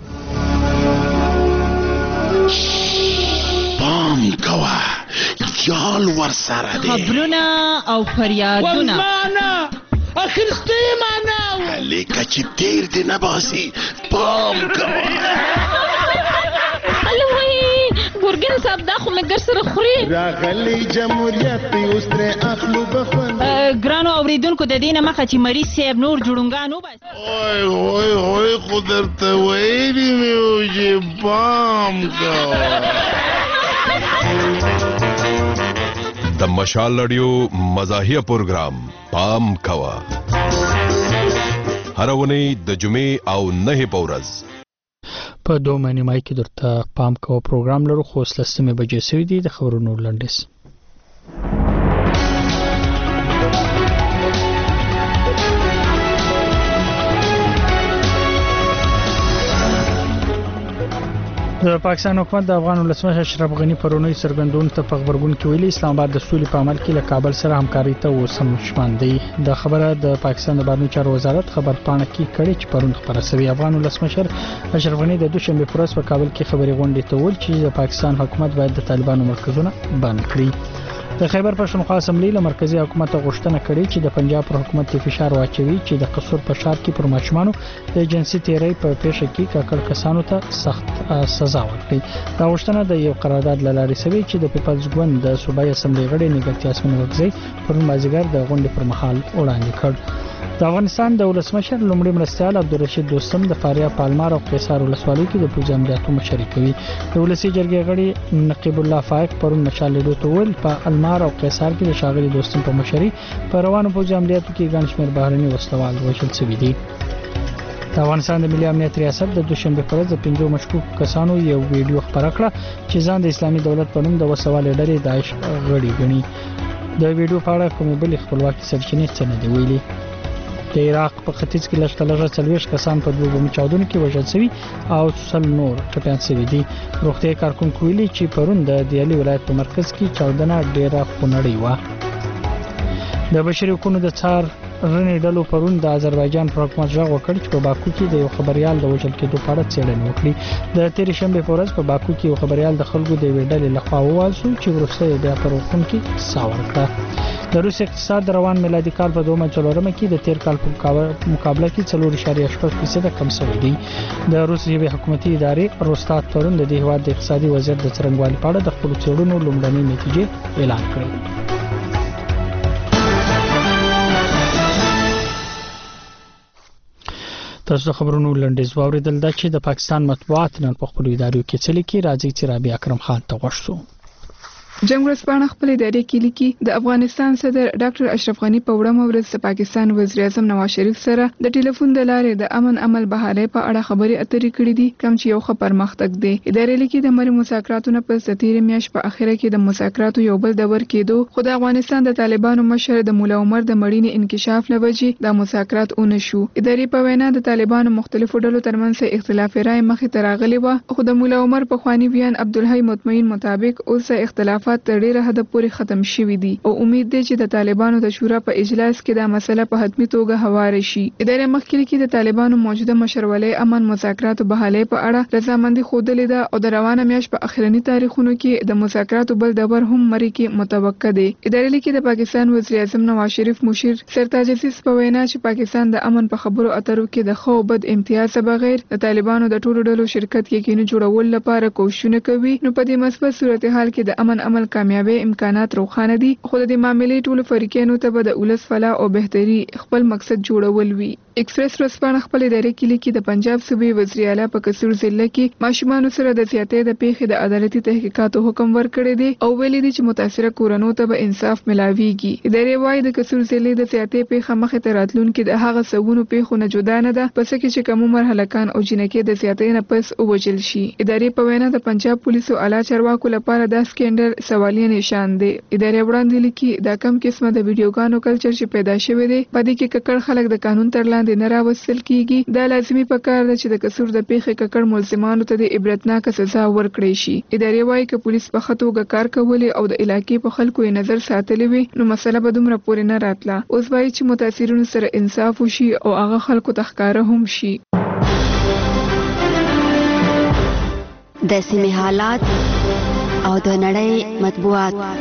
پام کوا یال ورسره دی خبرونه او فریادونه وزمانه اخرستی ماناو لیکه چې تیر دی نباسی پام کوا الوی ګورګین صاحب دا خو مګر سره خوري راغلی جمهوریت اوس تر اخلو بخون ګرانو اوریدونکو د دینه مخه چې مریض صاحب نور جوړونګانو بس اوه اوه اوه قدرت ویلی میو چې پام کوا د مشال رادیو مزاحیه پروګرام پام کوا هر ونی د جمعې او نه پورز په دوه نیمای کې درته پام کوو پروګرام لرو خو لسمه بجې سوي دي د خبرونو لنډیز. د پاکستان حکومت د افغان ولسمشر اشرف غنی پرونی سرګندون ته په خبرګون کې ویلي اسلام آباد د سولې په عمل کې له کابل سره همکاري ته وسم شمن دی. د خبره د پاکستان د بهرنیو چارو وزارت خبر پاڼه کې کړي چې پرون خبره شوی افغان ولسمشر اشرف غنی د دوشنبه پر ورځ په کابل کې خبري غونډه ته ویل چې د پاکستان حکومت باید د طالبانو مرکزونه بند کړي. د خیبر پښتونخوا اسمبلی له مرکزی حکومت غوښتنه کړې چې د پنجاب پر حکومت فشار واچوي چې د قصور په شار کې پر ماشومانو د جنسي تیری په پیښه کې کاکړ کسانو ته سخت سزا ورکړي. دا غوښتنه د یو قرارداد لارې سوي چې د پیپلز ګوند د صوبایي اسمبلی غړي نګهت یاسمین وګزی پر مازیګر د غونډې پر مهال وړاندې کړ. د افغانستان د ولسمشر لومړي مرستیال عبدالرشید دوستم د فاریاب پالمار او قیصار ولسوالۍ کې د پوځي عملیاتو مشري کوي. د ولسی جرګې غړي نقیب الله فائق پرون مشال لیدو ته ویل په المار او قیصار کې د شاغلي دوستم په مشري په روانو پوځي عملیاتو کې ګڼ شمېر بهرني وسلوال وژل شوي دي. د افغانستان د ملي امنیت ریاست د دوشنبه پر ورځ د پنځو مشکوک کسانو یو ویډیو خبره کړه چې ځان د اسلامي دولت په نوم د وسوالې ډلې داعش غړي ګڼي. د ویډیو په اړه کومې بلې خپلواکي سرچینې څه نه دي ویلي. د عراق په ختیځ کې لږ تر لږه څلوېښت کسان په دوه بمي چاودنو کې وژل شوي او سل نور ټپیان شوي دي. روغتیايي کارکونکو ویلي چې پرون د دیالي ولایت په مرکز کې چاودنه ډېره خونړۍ وه. د بشري حقوقو د څار رنې ډلو پرون د آذربایجان پر حکومت ژغ وکړ چې په باکو کې د یو خبريال د وژل کېدو په اړه څېړنه وکړي. د تېرې شنبې په ورځ په باکو کې یو خبريال د خلکو د یوې ډلې لخوا ووژل شو چې وروسته بیا پر حکومت کې سا ورکړه. د روس اقتصاد د روان میلادي کال په دوه څلورمه کې د تیر کال په مقابله کې څلور اعشاریه شپږ فیصد کم شوی دی. د روس یوې حکومتي ادارې روستات پرون د دې هیواد د اقتصادي وضعیت د څرنګوالي په اړه د خپل څېړنو لومړنۍ نتیجې اعلان کړې. تاسو خبرونو لنډیز واوریدل دا چې د پاکستان مطبوعات نن په خپل ادارو کې څه لیکي. راځي چې رابعه اکرم خان ته غوښتو. جنگ ورځپاڼه خپل ادارې کې لیکي د افغانستان صدر ډاکټر اشرف غنی په وړاندې ورځ د پاکستان وزیر اعظم نواز شریف سره د ټلیفون د لارې د امن عمل بحالې په اړه خبرې اترې کړې دي کوم چې یو ښه پرمختګ دی. ادارې لیکي د مری مذاکراتو په ستیر میاش په اخره کې د مذاکراتو یو بل دور کېدو خو د افغانستان د طالبانو مشر د مولا عمر د مړینې انکشاف لوجې د مذاکرات اون شو. ادارې په وینا د طالبانو مختلفو ډلو ترمنځ اختلاف رائے مخې ته راغلی و خو د مولا عمر په خواني بیان عبدالحی مطمئن مطابق اوس اختلافات تر ډیره حد پورې ختم شوي دي او امید دی چې د طالبانو د شورا په اجلاس کې دا مسله په حتمی توګه هواره شي. ادارې مخکې کې د طالبانو موجوده مشرولۍ امن مذاکراتو بحالې په اړه رضامندي خوده ده او د روانه میاشت په اخرنی تاریخونو کې د مذاکراتو بل دور هم مری کې متوقع دی. ادارې لیکي د پاکستان وزیر اعظم نواز شریف مشیر سرتاج عزیز په وینا چې پاکستان د امن په خبرو اترو کې د خو بد امتیاز بغیر د طالبانو د ټولو ډلو شرکت کې کینو جوړول لپاره کوښښونه کوي. نو په دې مثبت صورتحال کې د امن عمل کامیابی امکانات روښانه دي خو د معاملې ټولو فریقینو ته به د ولس فلاح او بهتري خپل مقصد جوړول وي. ایکسپریس ورځپاڼه خپل ادارې کې لیکي د پنجاب صوبې وزیر اعلی په قصور ضلع کې ماشومان سره د زیاتې د پیښې د عدالتي تحقیقاتو حکم ورکړی دی او ویلي دي چې متاثره کورنو ته به انصاف ملاويږي. ادارې وايي د قصور ضلع د زیاتې پیښه مخې ته راتلونکي د هغه سونو پیښو نه جدا نه ده پس کې چې کوم مرحلهکان او جنکې د زیاتې نه پس اوجل شي. ادارې په وینا د پنجاب پولیسو اعلی چارواکو لپاره دا سکینډل سوالیه نشان دی. ادارې وړاندې لیکي دا کم قسمه د ویډیوګانو کلچر چې پیدا شوی دی په دې کې ککړ خلک د قانون تر لاندې نه راوستل کیږي. دا لازمي پکار ده چې د قصور د پیښې ککړ ملزمانو ته د عبرتناک سزا ورکړي شي. ادارې وايي چې پولیس په خطوګه کار کولی او د علاقې په خلکو یې نظر ساتلی وي نو مسله به دومره پورې نه راتله. اوس وايي چې متاثرینو سره انصاف وشي او هغه خلکو ته ښکاره هم شي. د سیمې حالات او د نړۍ مطبوعات.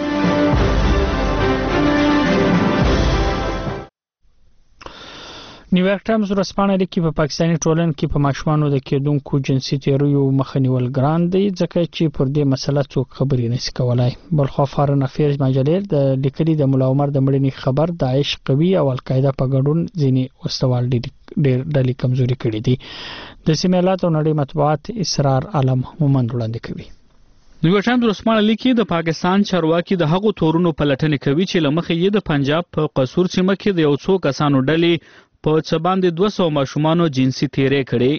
نیویارک ټایمز ورځپاڼه لیکي په پاکستاني ټولنه کې په ماشومانو د کېدونکو جنسي تیریو مخه نیول ګران دی ځکه چې پر دې مسله څوک خبرې نشي کولای. بلخوا فارن افیرز مجلې د لیکلي د مولا عمر د مړینې خبر داعش قوي او القاعده په ګډون ځینې وسوال ډېر ډلې کمزوري کړي دي. د سیمې حالات او نړۍ مطبوعات اسرار عالم مومند وړاندې کوي. نیویارک ټایمز ورځپاڼه لیکي د پاکستان چارواکي د هغو تورونو پلټنې کوي چې لمخې یې د پنجاب په قصور سیمه کې د یو څو کسانو ډلې په څه باندې دوه سوه ماشومانو جنسي تیری کړي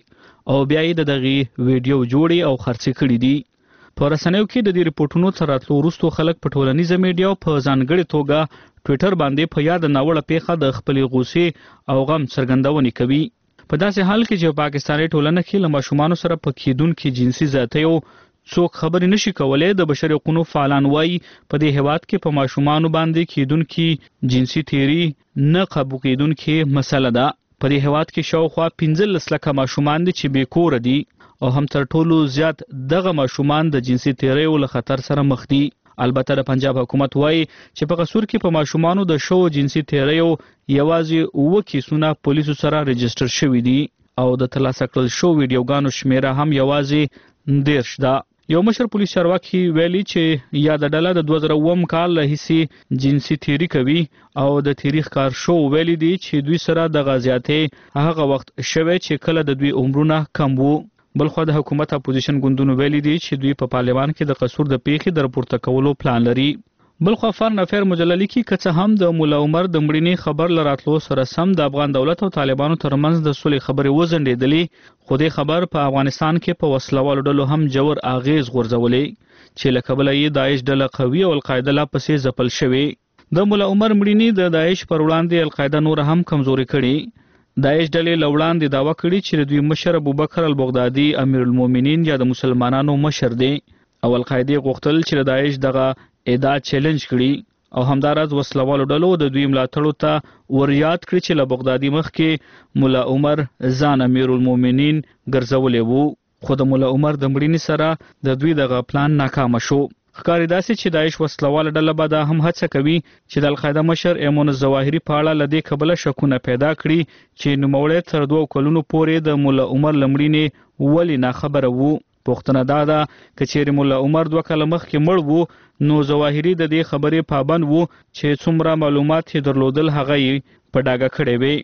او بیا یې د دغه ویډیو جوړي او خرڅ کړي دي. په رسنیو کې د دې ریپورتونو تر راتلو وروسته خلک په ټولنیزه میډیا په ځانګړې توګه ټویټر باندې په یاد ناوړه پیښه د خپلې غوسې او غم څرګندونې کوي. په داسې حال کې چې پاکستاني ټولنه کې له ماشومانو سره په کېدونکي جنسي زیاتیو څوک خبرې نشي کولای، د بشري حقوقو فعالان وایي په دې هیواد کې په ماشومانو باندې کېدونکي جنسي تیری نه قبول کېدونکي مسله ده. په دې هیواد کې شاوخوا پنځلس لکه ماشومان دي چې بې کوره دي او هم تر ټولو زیات دغه ماشومان د جنسي تیریو له خطر سره مخ دي. البته د پنجاب حکومت وایي چې په قصور کې په ماشومانو د شو جنسي تیریو یوازې اوه کیسونه پولیسو سره رجسټر شوي دي او د ترلاسه کړل شو ویډیوګانو شمیره هم یوازې دیرش ده. یو مشر پولیس چارواکي ویلي چې یا د ډله د دوه زره اووم کال له هیڅ جنسي تیری کوي او د تاریخ کار شو ویلي دي چې دوی سره د غازیاتې هغه وخت شوه چې کله د دوی عمرونه کم وو. بلخو د حکومت اپوزیشن ګوندونو ویلي دي چې دوی په پارلمان کې د قصور د پیښې د راپورته کولو پلان لري. بلخو فارن افیر مجله لیکي که څه هم د مولا عمر د مړینې خبر لراتلو سره سم د افغان دولت او طالبانو ترمنځ د سولې خبرې وزندېدلې، خو دې خبر په افغانستان کې په وسلوالو ډلو هم جوړ اغیز غورځولې چې له کبله یې داعش ډله قوي او القاعده لا پسې ځپل شوې. د مولا عمر مړینې د داعش پر وړاندې القاعده نور هم کمزوري کړي. داعش ډلې له وړاندې دعوه کړې چې دوی مشر ابوبکر البغدادي امیر المؤمنین یا د مسلمانانو مشر دی او القاعده غوښتل چې داعش دغه ادعا چیلنج کړي او همدارز وسلوالو ډلو د دوی ملاتړو ته وریاد کړي چې له بغدادي مخکې مولا عمر ځان امیر المؤمنین ګرځولی وو، خو د مولا عمر د مړینې سره د دوی دغه پلان ناکامه شو. ښکاري داسې چې داعش وسلواله ډله به دا هم هڅه کوي چې د القاعده مشر ایمون الظواهري په اړه له دې کبله شکونه پیدا کړي چې نوموړی تر دوو کلونو پورې د مولا عمر له مړینې ولې ناخبره وو. پوښتنه دا ده که چیرې مولا عمر دوه کاله مخکې مړ وو نو ظواهري د دې خبرې پابند وو چې څومره معلومات یې درلودل هغه یې په ډاګه کړی وي.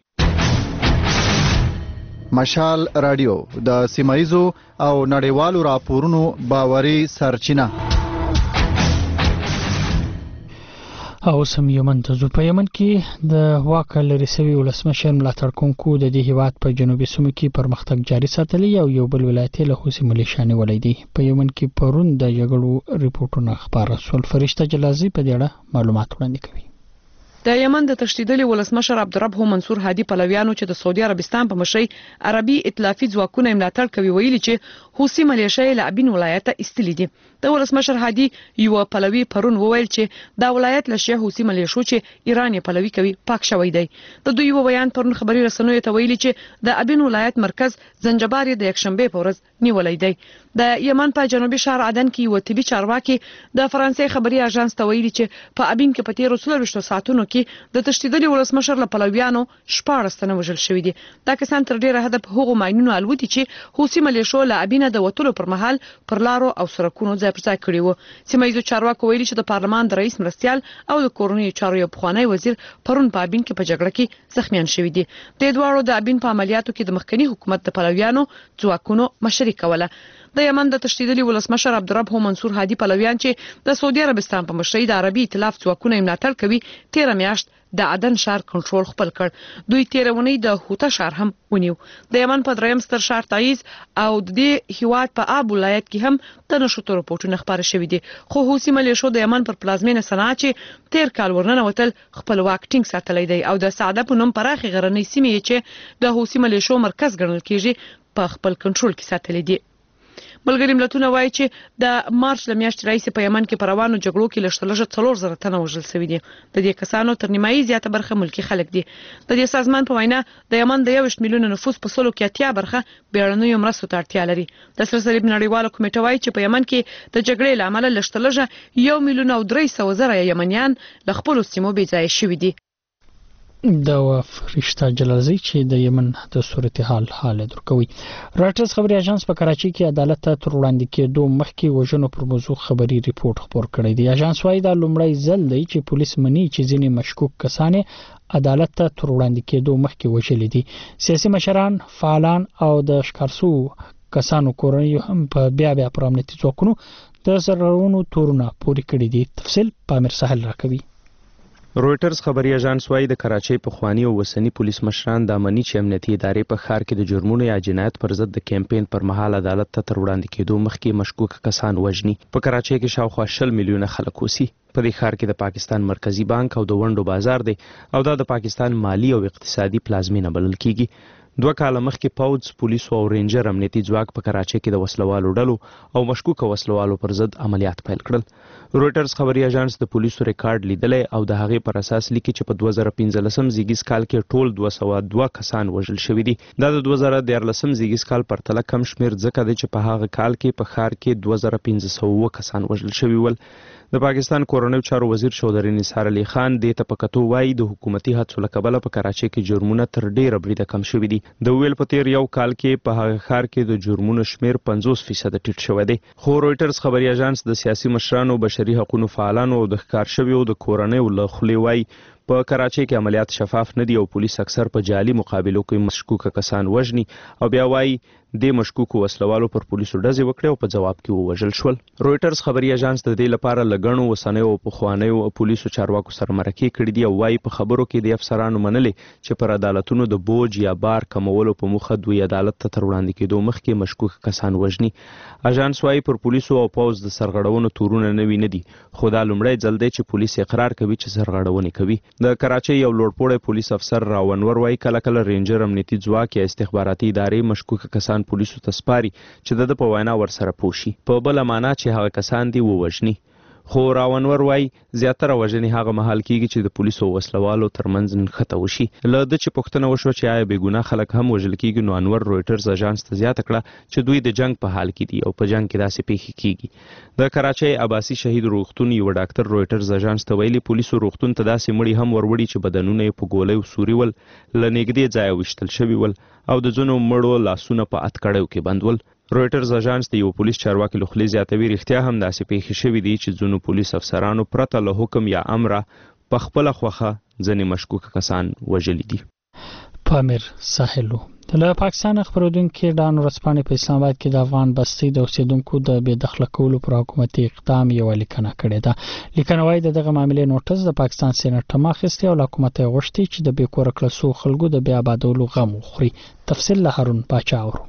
مشال رادیو د سیمایزو او نړیوالو راپورونو باوري سرچینه. او سم یمن ته ځو. په یمن کې د واک لري سوي ولسمشر ملاتړ کوونکو د دې هیواد په جنوبي سیمو کې پرمختګ جاري ساتلی او یو بل ولایت له حوثي ملیشیانو ولې دي. په یمن کې پرون د جګړو ریپورتونه خبره سول. فرشته جلازي په دې اړه معلومات وړاندې کوي. د یمن د تشدیدلي ولسمشر عبدالرب منصور هادي پلویانو چې د سعودي عربستان په مشرۍ عربي ائتلافي ځواکونه ملاتړ کوي ویلي چې حوثي ملیشیا له ابین ولایت ایستلې دي. د ولسمشر هادي یو پلوی پرون وویل چې دا ولایت له شیعه حوثي ملیشو چې ایران یې پلوي کوي پاک شوی دی. د دوی یو بیان پرون خبري رسنیو ته ویلي چې د ابین ولایت مرکز زنجبار د یکشنبه په ورځ نیولې دی. د یمن په جنوبي شهر عدن کې یو طبي چارواکي د فرانسې خبري اژانس ته ویلي چې په ابین کې په تیر څلور ساعتونو کې د تشدیدلي ولسمشر له پلویانو شپږ تنه وژل شوي دي. دا کسان تر ډیره حد په هغو ماینونو الوتي چې حوثي ملیشو له ابینه د وټلو پر مهال پر لارو او سړکونو ځای پر ځای کړي وو. سیمایي چارواکو ویلي چې د پارلمان د رئیس مرستيال او د کورنۍ چارو یو پخوانی وزیر پرون په ابین کې په جګړه کې زخمیان شوي دي. د دوړو د ابین په عملیاتو کې د مخکنی حکومت د پلویانو ځواکونو مشري کوله. د یمن د تشدیدلي ولسمشر عبدالرب منصور هادي پلویان چې د سعودي عربستان په مشرۍ د عربي ائتلاف ځواکونه ملاتړ کوي تیر میاشت د عدن شهر کنټرول خپل کړ. دوی تیرونی د هوتا شهر هم ونیو. د یمن په دریم ستر شهر تعیز او د دې هیواد په آب ولایت کې هم د نشوتو رپورټونه خبره شوې دي. خو حوثي ملیشو د یمن پر پلازمینه صنعا چې تیر کال ورننه وتل خپل واک ټینګ ساتلی دی او د سعده په نوم پراخي غرنۍ سیمې چې د حوثي ملیشو مرکز ګڼل کیږي په خپل کنټرول کې ساتلی دي. ملګری ملتونه وایي چې د مارچ ل میاشتې راهیسې په یمن کې په روانو جګړو کې لږترلږه څلور زره تنه وژل شوي دي. د دې کسانو تر نیمایي زیاته برخه ملکي خلک دي. د دې سازمان په وینا د یمن د یوویشت میلیونه نفوس په سلو کې اتیا برخه بیړنیو مرستو ته اړتیا لري. د سره صلیب نړیواله کمیټه وایي چې په یمن کې د جګړې له امله لږترلږه یو میلیون او درې سوه زره یمنیان له خپلو سیمو بې ځایه شوي دي. دا فرشته جلازي چې د یمن د صورتحال حال درکوي. راټرز خبري اژانس په کراچي کې عدالت ته تر وړاندې کېدو مخکې وژنو پر موضوع خبري ریپورت خبر کړی دی. اژانس وايي دا لومړی ځل دی چې پولیس مني چې ځینې مشکوک کسان عدالت ته تر وړاندې کېدو مخکې وژل دي. سیاسي مشران، فعالان او د ښکارسو کسانو کورنۍ هم په بیا بیا پر امنیتي ځواکونو د زرغونو تورونه پوري کړی دي. تفصیل پامیر ساحل راکوي. رويټرز خبري اژانس وايي د کراچۍ په خواني او وسنی پولیس مشران د امنیتي چې امنیتي ادارې په ښار کې د جرمونو یا جنایت پر ضد د کمپاین پر مهال عدالت ته تر وړاندې کېدو مخکې مشکوک کسان وژني. په کراچۍ کې شاوخوا شل میلیونه خلک اوسي. په دې ښار کې د پاکستان مرکزی بانک او د ونډو بازار دی او دا د پاکستان مالی او اقتصادي پلازمینه بلل کیږي. دوه کاله مخکې پوځ، پولیسو او رینجر امنیتي ځواک په کراچۍ کې د وسلوالو ډلو او مشکوکه وسلوالو پر ضد عملیات پیل کړل. رويټرز خبري اژانس د پولیسو ریکارډ لیدلی او د هغې پر اساس لیکي چې په دوه زره پنځلسم زیږیز کال کې ټول دوه سوه دوه کسان وژل شوي دي. دا د دوه زره دیارلسم زیږیز کال پرتله کم شمېر ځکه دی چې په هغه کال کې په ښار کې دوه زره پنځه سوه اووه کسان وژل شوي ول. د پاکستان کورنیو چارو وزیر چودري نثار علي خان دې ته په کتو وایي د حکومتي هڅو له کبله په کراچۍ کې جرمونه تر ډیره بریده کم شوي دي. د ویل په تیر یو کال کې په هغه ښار کې د جرمونو شمیر پنځوس فیصد ټیټ شوی دی. خو رويټرز خبري اژانس د سیاسي مشرانو، بشري حقوقو فعالانو او د ښکار شویو د کورنیو له خولې وایي په کراچۍ کې عملیات شفاف نه دي او پولیس اکثر په جعلي مقابلو کې مشکوکه کسان وژني او بیا وایي د مشکوکو وسلوالو پر پولیسو ډزې وکړې او په جواب کې ووژل شول. رويټرز خبري اژانس د دې لپاره له ګڼو اوسنیو او پخوانیو پولیسو چارواکو سره مرکې کړي دي او وایي په خبرو کې د افسرانو منلې چې پر عدالتونو د بوج یا بار کمولو په موخه دوی عدالت ته تر وړاندې کېدو مخکې مشکوک کسان وژني. اژانس وایي پر پولیسو او پوځ د سرغړونو تورونه نوي نه دي، خو دا لومړی ځل دی چې پولیس اقرار کوي چې سرغړونې کوي. د کراچۍ یو لوړپوړی پولیس افسر راونور وایي کله کله رینجر امنیتي ځواک یا استخباراتي ادارې مشکوکه کسان پولیسو ته سپاري چې د په وینا ورسره پوه شي، په بله معنا چې هغه کسان دي ووژني. خو راونور وایي زیاتره وژنې هغه مهال کیږي چې د پولیسو او وسلوالو ترمنځ نښته وشي. له ده چې پوښتنه وشوه چې آیا بېګناه خلک هم وژل کیږي، نو انور رويټرز اژانس ته زیاته کړه چې دوی د جنگ په حال کې دي او په جنگ کې داسې پیښې کیږي. د کراچۍ عباسي شهید روغتون یو ډاکټر رويټرز اژانس ته ویلي پولیسو روغتون ته داسې مړي هم وروړي چې بدنونه یې په ګولیو سوري ول، له نږدې ځایه ویشتل شوي ول او د ځینو مړو لاسونه په اتکړیو کې بند ول. رويټرز اژانس د یو پولیس چارواکي له خولې زیاتوي رښتیا هم داسې پیښې شوي دي چې ځینو پولیس افسرانو پرته له حکم یا امره په خپله خوښه ځینې مشکوکه کسان وژلي دي. پامیر ساحلو له پاکستان خبرودونکو ډان ورځپاڼې په اسلام آباد کې د افغان بستۍ د اوسیدونکو د بې دخله کولو پر حکومتي اقدام یو لیکنه کړې ده. لیکنه وايي دغه معاملې نوټس د پاکستان سېنات ته ماخستي او حکومت یې غوښتي چې د بې کوره کړو خلکو د بیا آبادولو غم وخوري. تفصیل له هارون باچا اورو.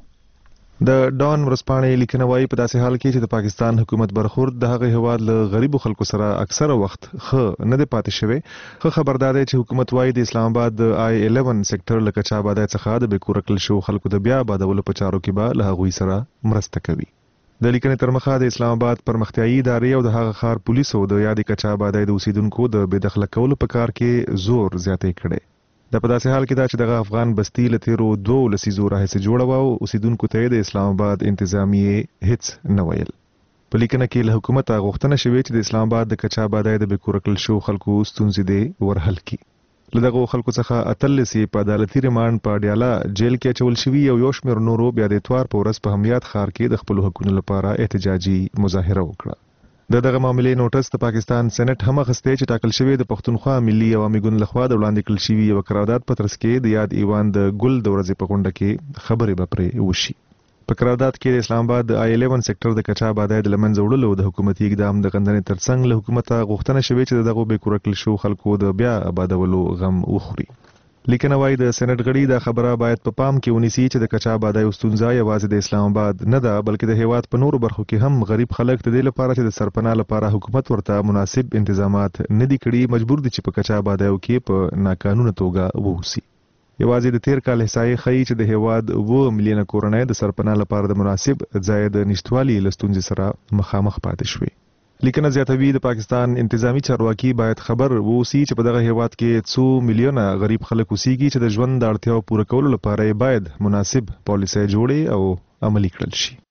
د ډان ورځپاڼې لیکنه وايي په داسې حال کې چې د پاکستان حکومت برخورد د هغه هواد له غریبو خلکو سره اکثره وخت ښه نه دی پاتې شوی. ښه خبردار دی چې حکومت وايي د اسلام آباد د آی الیون سېکټر له کچا آبادۍ څخه د بې کوره کړل شوو خلکو د بیا آبادولو په چارو کې به له هغوی سره مرسته کوي. د لیکنې تر مخه د اسلام آباد پرمختیایي ادارې او د هغه ښار پولیسو د یادې کچا آبادۍ د اوسیدونکو د بې دخله کولو په کار کې زور زیاتې کړی. د په داسې حال کې دا چې دغه افغان بستي له تیرو دوو لسیزو راهیسې جوړه وه او اوسیدونکو ته یې د اسلام آباد انتظامیې هیڅ نه ویل. په لیکنه کې له حکومته غوښتنه شوې چې د اسلام آباد د کچا آبادۍ د بې کوره کړل شوو خلکو ستونزې دې ورحل کړي. له دغو خلکو څخه اتلس یې په عدالتي ریمانډ په ډیاله جیل کې اچول شوي او یو شمېر نورو بیا د اتوار په ورځ په همیات ښار کې د خپلو حقونو لپاره احتجاجي مظاهره وکړه. د دغه معاملې نوټس د پاکستان سېنات هم اخیستی چې ټاکل شوی د پښتونخوا ملي عوامي ګوند لخوا د وړاندې کړل شوي یوه قرارداد په ترڅ کې د یاد ایوان د ګل د ورځې په غونډه کې خبرې به پرې وشي. په قرارداد کې د اسلام آباد د آی الیون سېکټر د کچا آبادۍ د له منځه وړلو د حکومتي اقدام د غندنې ترڅنګ له حکومته غوښتنه شوې چې د دغو بې کوره کړل شوو خلکو د بیا آبادولو غم وخوري. لیکنه وايي د سېنات غړي دا خبره باید په پا پام کې ونیسي چې د کچا آبادۍ ستونزه یوازې د اسلام آباد نه ده بلکې د هیواد په نورو برخو کې هم غریب خلک د دې لپاره چې د سرپناه لپاره حکومت ورته مناسب انتظامات نه دي کړي مجبور دي چې په کچا آبادیو کې په ناقانونه توګه ووسي. یوازې د تیر کال احصایې ښیي چې د هیواد اووه میلیونه کورنۍ د سرپناه لپاره د مناسب ځای د نشتوالي له ستونزې سره مخامخ پاتې شوي. لیکنه زیاتوي د پاکستان انتظامی چارواکي باید خبر ووسی چې په دغه هیواد کې څو میلیونه غریب خلک اوسېږي چې د ژوند د اړتیاو پوره کولو لپاره باید مناسب پالیسۍ جوړې او عملي کړل شي.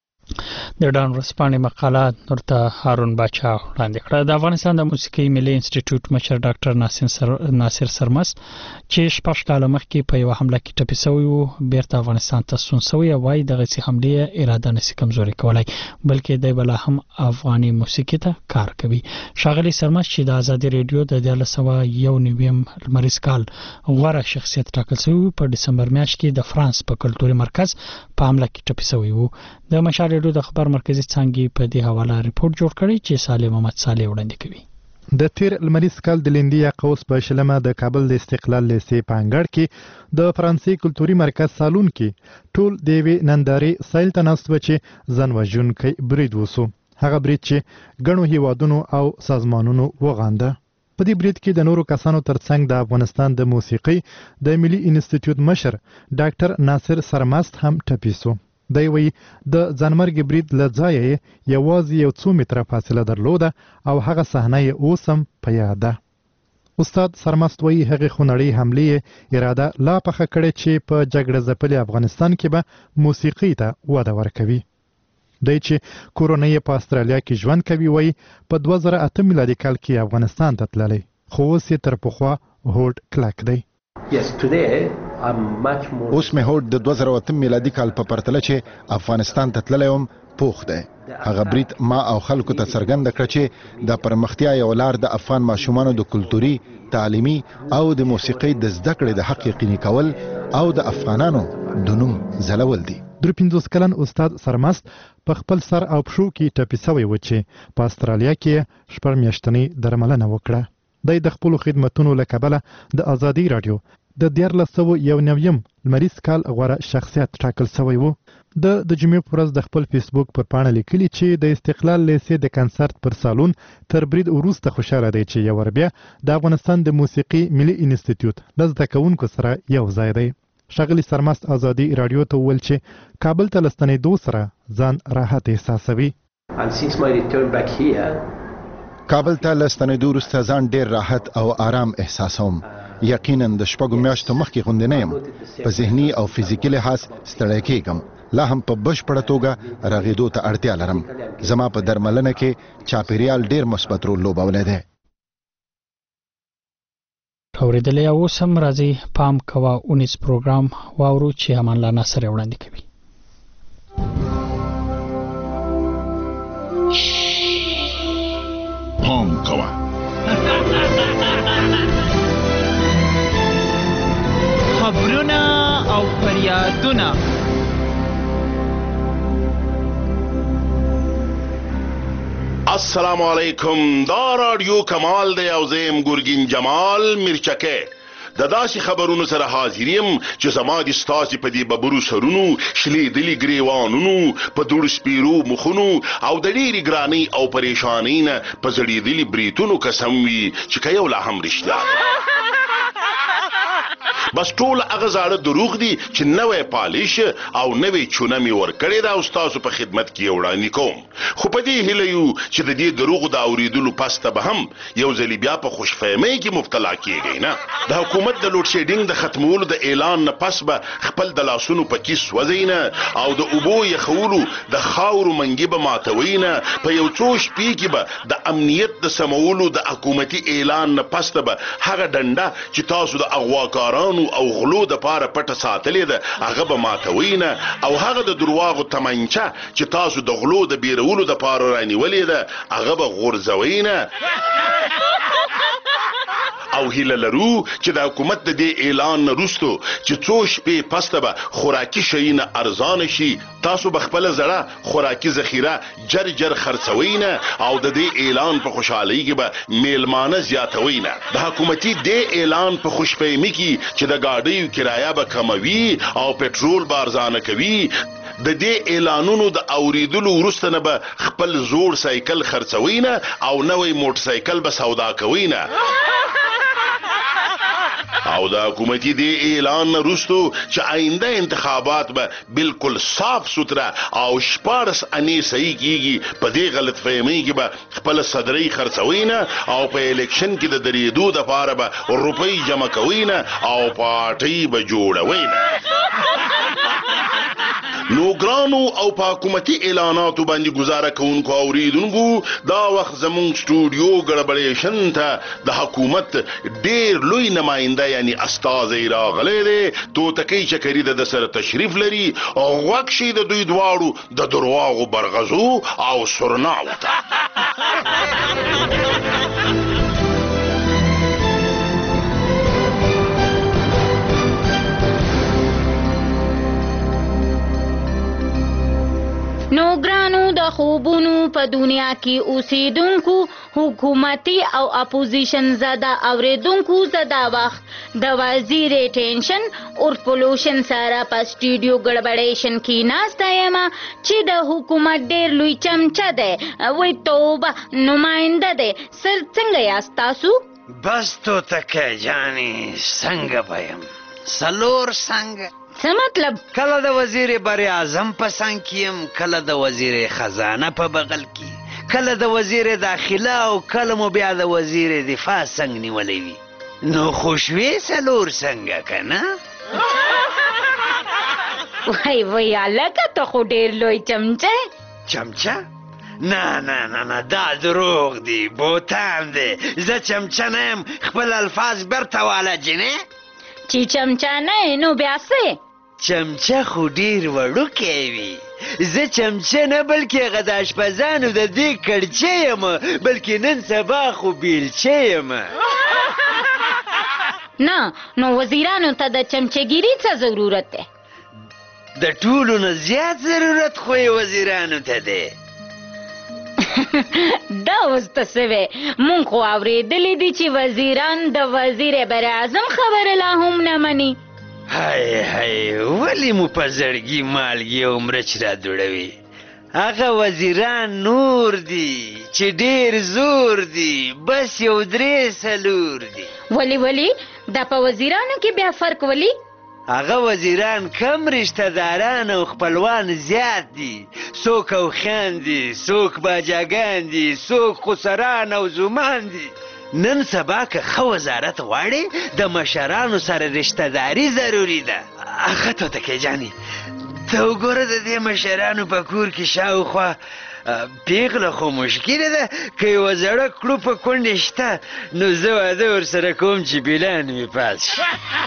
د ډان ورځپاڼې مقاله نورته هارون باچا وړاندې کړه. د افغانستان د موسیقي ملي انسټیټیوټ مشر ډاکټر ناصر سر... ناصر سرمس چې شپږ کاله مخکې په یوه حمله کې ټپي شوی و بیرته افغانستان ته ستون شوی وایي دغسې حملې اراده نشي کمزوري کولی بلکې دی بلا هم افغاني موسیقي ته کار کوي. ښاغلي سرمس چې د ازادي ریډیو د دیارلس سوه یو نویم لمریز کال غوره شخصیت ټاکل شوی په ډسمبر میاشت کې د فرانس په کلتوري مرکز په حمله کې ټپي شوی و. د مشال د خبر مرکزی څنګه په دې حواله ریپورت جوړ کړی چې سالم محمد صالح وړاندې کوي. د تیر لمریز کال د لیندي یا قوس په شلمه د کابل د استقلال لیسې په انګړ کې د فرانسې کلتوري مرکز سالون کې ټول د یوې نندارې سایل ته ناست و چې ځان وژونکی برید وسو. هغه برید چې ګڼو هیوادونو او سازمانونو وغانده. په دې برید کې د نورو کسانو ترڅنګ د افغانستان د موسیقي د ملي انسټیټیوټ مشر ډاکټر ناصر سرمست هم ټپي سو. دی وی د ځانمرګ برید له ځایه یوازې یو څو متره فاصله درلوده او هغه صحنه یې اوس هم په یاد ده. استاد سرمست وی هغې خونړۍ حملې اراده لا پخه کړې چې په جګړه ځپلي افغانستان کې به موسیقي ته وده ورکوي. دی چې کورنۍ په استرالیا کې ژوند کوي وی په دوه زره اته میلادي کال کې افغانستان ته تللی، خو اوس یې تر پخوا هوډ کلک دی. اوس مې هوډ د دوه زره اته میلادي کال په پرتله چې افغانستان ته تللی وم پوخ دی. هغه برید ما او خلکو ته څرګنده کړه چې د پرمختیا یو لار د افغان ماشومانو د کلتوري، تعلیمي او د موسیقۍ د زده کړې د حق یقیني کول او د افغانانو د نوم ځلول دي. درې پنځوس کلن استاد سرمست په خپل سر او پښو کې ټپي سوی و چې په استرالیا کې شپږ میاشتنۍ درملنه وکړه. دی د خپلو خدمتونو له کبله د ازادي راډیو د دیارلس سوه یو نویم لمریز کال غوره شخصیت ټاکل سوی و. د د جمعې په ورځ د خپل فیسبوک پر پاڼه لیکلي چې د استقلال لیسې د کنسرت پر سالون تر برید وروسته خوشاله دی چې یو ور بیا د افغانستان د موسیقي ملي انسټیټیوټ له زده کوونکو سره یو ځای دی. ښاغلي سرمست ازادي راډیو ته وویل چې کابل ته له ستنېدو سره ځان راحت احساسوي. کابل ته له ستنېدو وروسته ځان ډېر راحت او آرام احساسوم. یقینا د شپږو میاشتو مخکې غوندې نه یم. په ذهني او فزیکي لحاظ ستړی کېږم. لا هم په بشپړه توګه رغېدو ته اړتیا لرم. زما په درملنه کې چاپېریال ډېر مثبت رول لوبولی دی. اوریدلی اوس هم راځي پام کوه اونیز پروګرام واورو چې امان الله ناصر وړاندې کوي. پام کوه خبرونه او فریادونه السلام علیکم. دا رادیو کمال دی او زیم ګورګین جمال میرچکه د داسې خبرونو سره حاضریم چې زما د ستاسې په دې ببرو سرونو، شلیدلي ګریوانونو، په دوړو سپیرو مخونو او د ډېرې ګرانۍ او پریشانۍ نه په زړېدلي بریتونو قسم وي چې که یو لا هم رښتیا بس ټول هغه زاړه دروغ دي چې نوې پالیش او نوې چونه مې ورکړې ده او ستاسو په خدمت کې وړاندې کوم. خو په دې هیله یو چې د دې دروغو د اورېدلو پس ته به هم یو ځلې بیا په خوشفهمۍ کې مبتلا کېږئ نه. د حکومت د لوډ شیډینګ د ختمولو د اعلان نه پس به خپل د لاسونو په کیس وځئ نه او د اوبو یخولو د خاورو منګي به ماتوئ نه. په یو څو شپې کې به د امنیت د سمولو د حکومتي اعلان نه پس ته به هغه ډنډه چې تاسو د اغواکارانو او غلو د پاره پټه ساتلې ده هغه به ماتوي نه، او هغه د درواغو تمنچه چې تاسو د غلو د بیرولو د پاره رانیولې ده هغه به غورځوي نه. او هیله لرو چې د حکومت د دې اعلان وروسته چې څو شپې پس ته به خوراکي شیونه ارزانه شي، تاسو به خپله زړه خوراکي ذخیره جر جر خرڅوئ نه او د دې اعلان په خوشحالۍ کې به میلمانه زیاتوئ نه. د حکومتي دې اعلان په خوشفهمي کې چې د ګاډیو کرایه به کموي او پټرول به ارزانه کوي، د دې اعلانونو د اوریدلو وروسته نه به خپل زوړ سایکل خرڅوئ نه او نوی موټر سایکل به سودا کوئ نه. او د حکومتي دی اعلان وروسته چې آینده انتخابات به بالکل صاف سوتره او شپاړس انې صحیح کیږي، په دې غلط فهمۍ کې به خپل صدرۍ خرڅوي نه او په الیکشن کې د درېدو دپاره به روپۍ جمع کوي نه او پارټۍ به جوړوي نه. نو ګرانو او په حکومتي اعلاناتو باندې گزاره کوونکو اوریدونکو، دا وخت زمونږ سټوډیو ګړبړېشن ته د حکومت ډېر لوی نماینده یعنی استازی راغلی دی. توتکۍ چکري د سره تشریف لري او غوږ شي د دوی دواړو د درواغو برغزو او سرناو ته. نو ګرانو د خوبونو په دنیا کې اوسیدونکو حکومتي او اپوزیشن زده اوریدونکو زده وخت د وزیر ټینشن اور پولوشن سره په سټوډیو ګډوډیشن کې ناسته یم چې د حکومت ډیر لوی چمچه دی وای توبه نماینده دی سر څنګه یاست تاسو؟ بس تو تکه جانی څنګه بیم سلور څنګه څه مطلب؟ کله د وزیر بر اعظم په څنګ کې یم، کله د وزیر خزانه په بغل کې، کله د وزیر داخله او کله مو بیا د وزیر دفاع څنګ نیولی وي. نو خوشوي څلور څنګه که نه؟ وای وای هلکه ته خو ډېر لوی چمچه. چمچه؟ نه نه نه نه دا دروغ دی، بوتان دی. زه چمچه نه یم، خپل الفاظ برته واله جنې. چې چمچه نه نو بیا څه؟ چمچه خو ډیر وړوکی وي. زه چمچه نه بلکې هغه د اشپزانو د دې کړچه یم، بلکې نن سبا خو بیلچه یم. نه نو وزیرانو ته د چمچهګیري څه ضرورت دی؟ د ټولو نه زیات ضرورت خو یې وزیرانو ته دی. دا اوس ته څه وی؟ مونږ خو اورېدلی دي چې وزیران د وزیر براعظم خبره لا هم نه مني. های های ولې مو په زړګي مالګې او مرچ را دوړوي؟ هغه وزیران نور دي چې ډېر زور دي، بس یو درې څلور دي. ولې ولې دا په وزیرانو کې بیا فرق ولې؟ هغه وزیران کم رشته داران او خپلوان زیات دي. څوک اوښیان دي، څوک باجاګان دي، څوک خسران او زومان دي. نن سبا که ښه وزارت غواړې د مشرانو سره رشته داري ضروري ده. هغه توتکۍ جانې ته وګوره د دې مشرانو په کور کې شاوخوا پیغله خو مشکله ده. که یوه زړه کړوپه کونډې شته نو زه واده ورسره کوم چې بیلان مې پاس شي.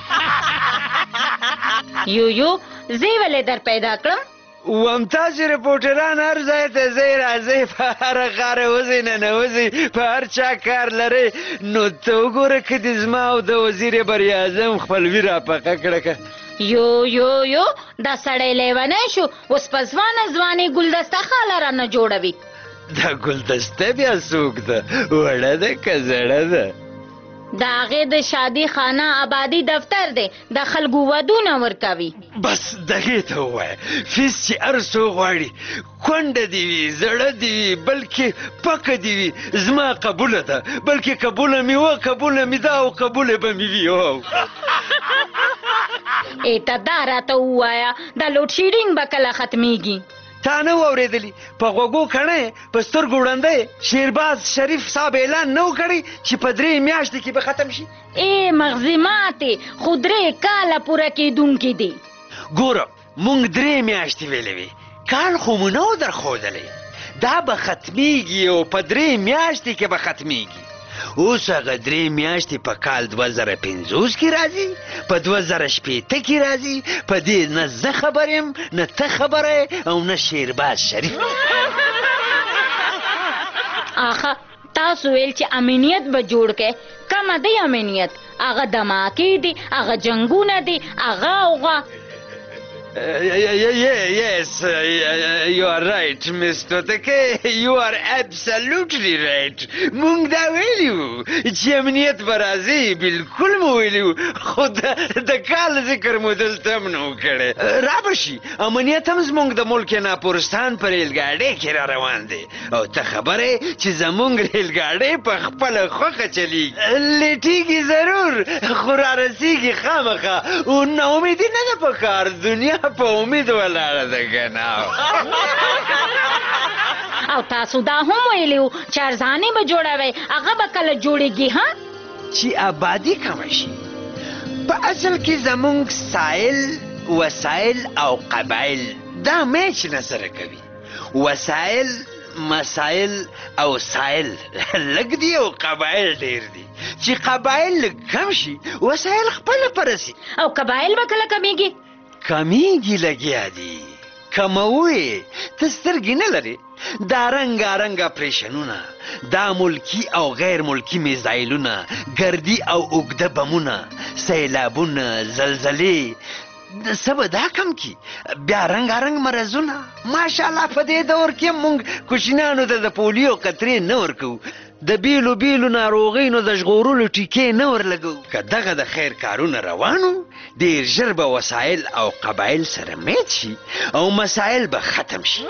یو یو زه یې ولې در پیدا کړم؟ وم تاسې رپورټران هر ځای ته ځئ راځئ، په هره غاره وځئ ننوځئ، په هر چا کار لرئ. نو ته وګوره که دې زما او د وزیر بریاعظم خپلوي راپقه کړه که یو یو یو دا سړی لیونی شو، اوس په ځوانه ځوانې ګلدسته خاله رانه جوړوي. دا ګلدسته بیا څوک ده؟ وړه ده که زړه ده؟ د هغې د شادي خانه آبادي دفتر دی، د خلکو ودونه ورکوي. بس دغې ته ووایه فیس چې هر څو غواړي، کونډه دې وي، زړه دې وي، بلکې پکه دې وي، زما قبوله ده. بلکې قبوله مې وه، قبوله مې ده او قبوله به مې وي. او ای ته دا راته ووایه دا لوډ شیډینګ به کله ختمیږي؟ تا نه و اورېدلي په غوږو کڼی په سترګو ړندی شیرباز شریف صاحب اعلان نه و کړی چې په درې میاشتې کې به ختم شي؟ ای مغزي ماتې خو درې کاله پوره کېدونکي دي. ګوره مونږ درې میاشتې ویلې وې، کال خو مو نه و درښودلی. دا به ختمیږي او په درې میاشتې کې به ختمیږي. اوس هغه درې میاشتې په کال دوه زره پنځوس کې راځي، په دوه زره شپېته کې راځي. په دې نه زه خبر یم، نه ته خبره او نه شیرباز شریف. آخه تاسو ویل چې امنیت به جوړ کړئ. کومه دی امنیت؟ هغه دماکې دي، هغه جنګونه دي، هغه اوغه. Yes, you are right, Miss Toteke. You are absolutely right. مونږ دا ویلو چې امنیت به راځي، بلکل مو ویلو، خو د کال ذکر مو دلته هم نه و کړی. را به شي امنیت هم زمونږ د ملک ناپورستان په ریلګاډۍ کې را روان دی، او ته خبره چې زمونږ ریلګاډۍ په خپله خوښه چلیږي. لټیږي ضرور خو را رسیږي خامخا. او ناامیدي نه ده پکار، دنیا په امید ولاړه ده که نه. او تاسو دا هم ویلي چې ارزانې به جوړوئ، هغه به کله جوړېږي؟ ها چې آبادي کمه شي. په اصل کې زمونږ سایل، وسایل او قبایل دا میچ نه سره کوي. وسایل، مسایل او سایل لږ دي او قبایل ډېر دي. چې قبایل لږ کم شي وسایل خپله پرسي. او قبایل به کله کمیږي؟ کمیږي لګیا دي. کموي ته سترګې نه لرې؟ دا رنګارنګ اپریشنونه، دا ملکی او غیر ملکی میزایلونه، ګردی او اوږده بمونه، سیلابونه، زلزلې، د سبا دا کم کی بیا رنگارنګ مرزونه ماشاءالله په دې دور کې مونږ کوچنیانو ته د پولیو قطرې نه ورکو د بیلو بیلو ناروغینو د ژغورلو ټیکې نه ورلګو که دغه د خیر کارونه روانو ډېر ژر به وسایل او قبایل سره میت شي او مسایل به ختم شي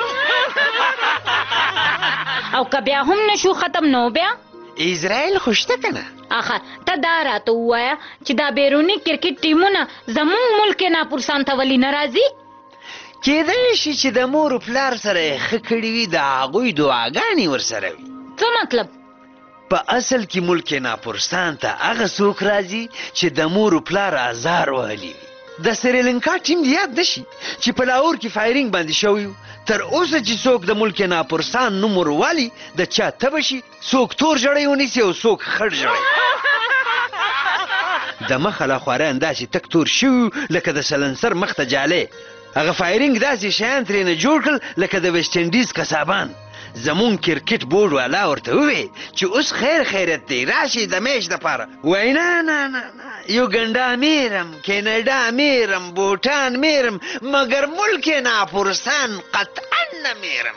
او که بیا هم نشو ختم نو بیا اسرائیل خو شته که نه آخه ته دا راته ووایه چې دا بیروني کرکټ ټیمونه زمونږ ملک ناپورسان ته ولې نه راځي کیدای شي چې د مور و پلار سره یې ښه کړي وي د هغوی دعاګانې ورسره وي څه مطلب په اصل کې ملک ناپورستان ته هغه څوک راځي چې د مور و پلار ازار وهلي وي د سریلنکا ټیم دې یاد نشي چې په لاهور کې فایرینګ باندې شوی و تر اوسه چې څوک د ملک ناپورستان نوم ورولي د چا تبه شي څوک تور ژړی ونیسي او څوک خړ ژړی د مخه له خواران داسې تک تور شوي لکه د سلنسر مخ ته جالۍ هغه فایرینګ داسې شیان ترېنه جوړ کړل لکه د ویسټ انډیز کسابان زمون کرکټ بورډ والا ورته ووی چې اوس خیر خیرت دی راشي د میچ دپاره وای نه نه نه یوګنډا میرم کینیډا میرم بوټان میرم مګر ملک ناپورستان قطعا نه میرم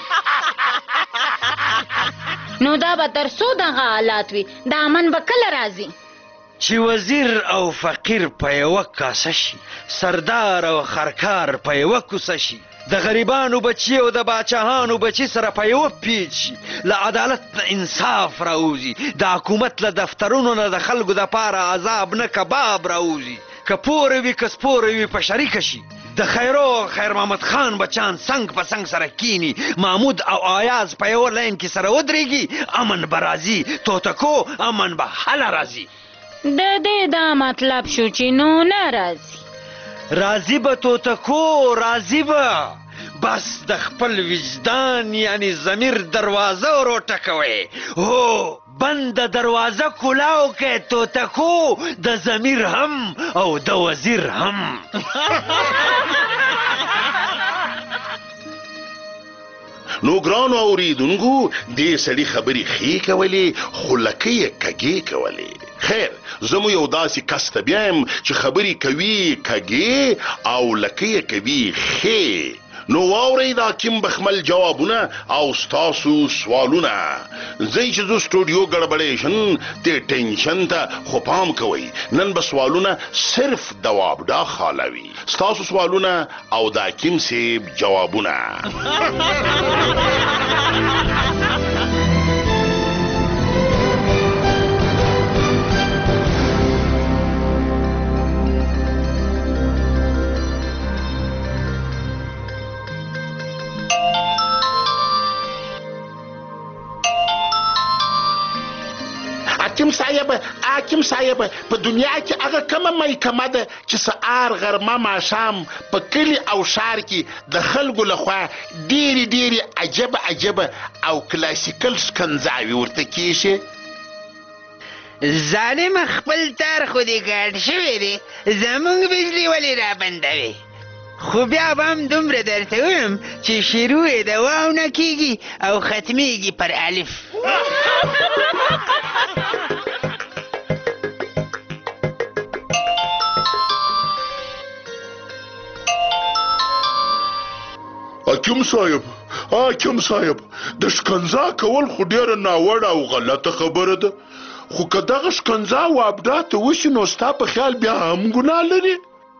نو دا به تر څو دغه حالات وي دا امن به کله راځي چې وزیر او فقیر په یوه کاسه شي سردار او خرکار په یوه کوڅه شي د غریبانو بچي او د باچاهانو بچي سره په یوه پیچ شي له عدالت نه انصاف راوځي د حکومت له دفترونو نه د خلکو دپاره عذاب نه کباب راوځي که پوره وي که سپوره وي په شریکه شي د خیرو خیر محمد خان بچان څنګ په څنګ سره کینی محمود او آیاز په یوه لاین کې سره ودرېږي امن به راځي توتکو امن به هله راځي د دې دا مطلب شو چې نو نه راځي راځي به توتکو راځي به بس د خپل وجدان یعنی ضمیر دروازه ور وټکوئ هو بند دروازه کلاو کې توتکو د ضمیر هم او د وزیر هم نو ګرانو اوریدونکو دې سړي خبرې ښې کولې خو لکه یې کږې کولې خیر زمو یو داسې کس ته بیایم چې خبرې کوي کږې او لکه یې کوي ښې نو واورئ دا کیم بخمل جوابونه او ستاسو سوالونه زه چې زه سټوډیو ګړبړېشن دې ټینشن ته خو پام کوئ نن به سوالونه صرف دوابډا خالوي ستاسو سوالونه او دا کیم صاحب جوابونه حکیم صاحب حکیم صاحب په دنیا کې هغه کومه محکمه ده چې سهار غرمه ماښام په کلي او ښار کې د خلکو لخوا ډېرې ډېرې عجبه عجبه او کلاسیکل شکنځاوې ورته کېږي ظالم خپل تار خو دې ګډ شوی دی زمونږ بجلي ولې را بندوي خو بیا به هم دومره درته ویم چې شروع یې د واو نه کېږي او ختمیږي پر الف حکیم صاحب حکیم صاحب د شکنځا کول خو ډېره ناوړه او غلطه خبره ده خو که دغه شکنځا وابډا ته وشي نو ستا په خیال بیا هم ګناه لري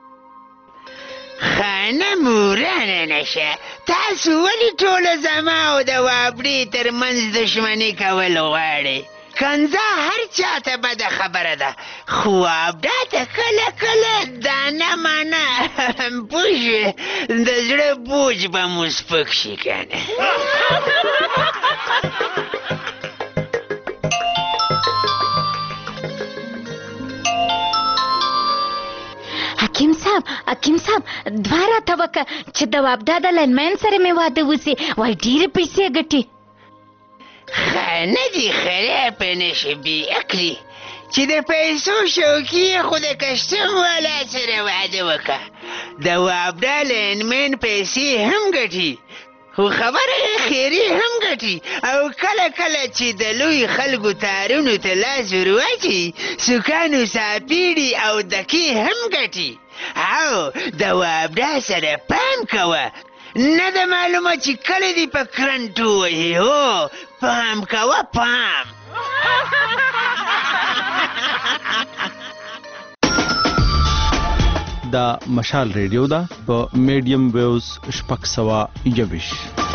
خانه مورانه نشه تاسو ولې ټوله زما او د وابډې ترمنځ دښمني کول غواړئ کنځا هر چاته بده خبره ده خو وابډا ته کله کله دا نه منه پوه شوې د زړه بوج به مو سپک شي کنه حکیم صاحب حکیم صاحب دوه راته وکړه چې د وابډا د لینمین سره مې واده وسي وای ډېرې پیسې ګټي ښه نه دي خرابه نشي بې عقلي چې د پیسو شوقي خو د کشتم والا سره واده وکړه د وابډا لینمین پیسې هم ګټي خو خبره یې خیري هم ګټي او کله کله چې د لوی خلکو تارونو ته لاس ور واچي سوکانو ساپیړي او دکې هم ګټي او د وابډا سره پام کوه نه د معلومه چې کله دې په کرنټ ووهي هو پام کوه پام دا مشال ریډیو ده په میډیم ویوز شپږ سوه یویشت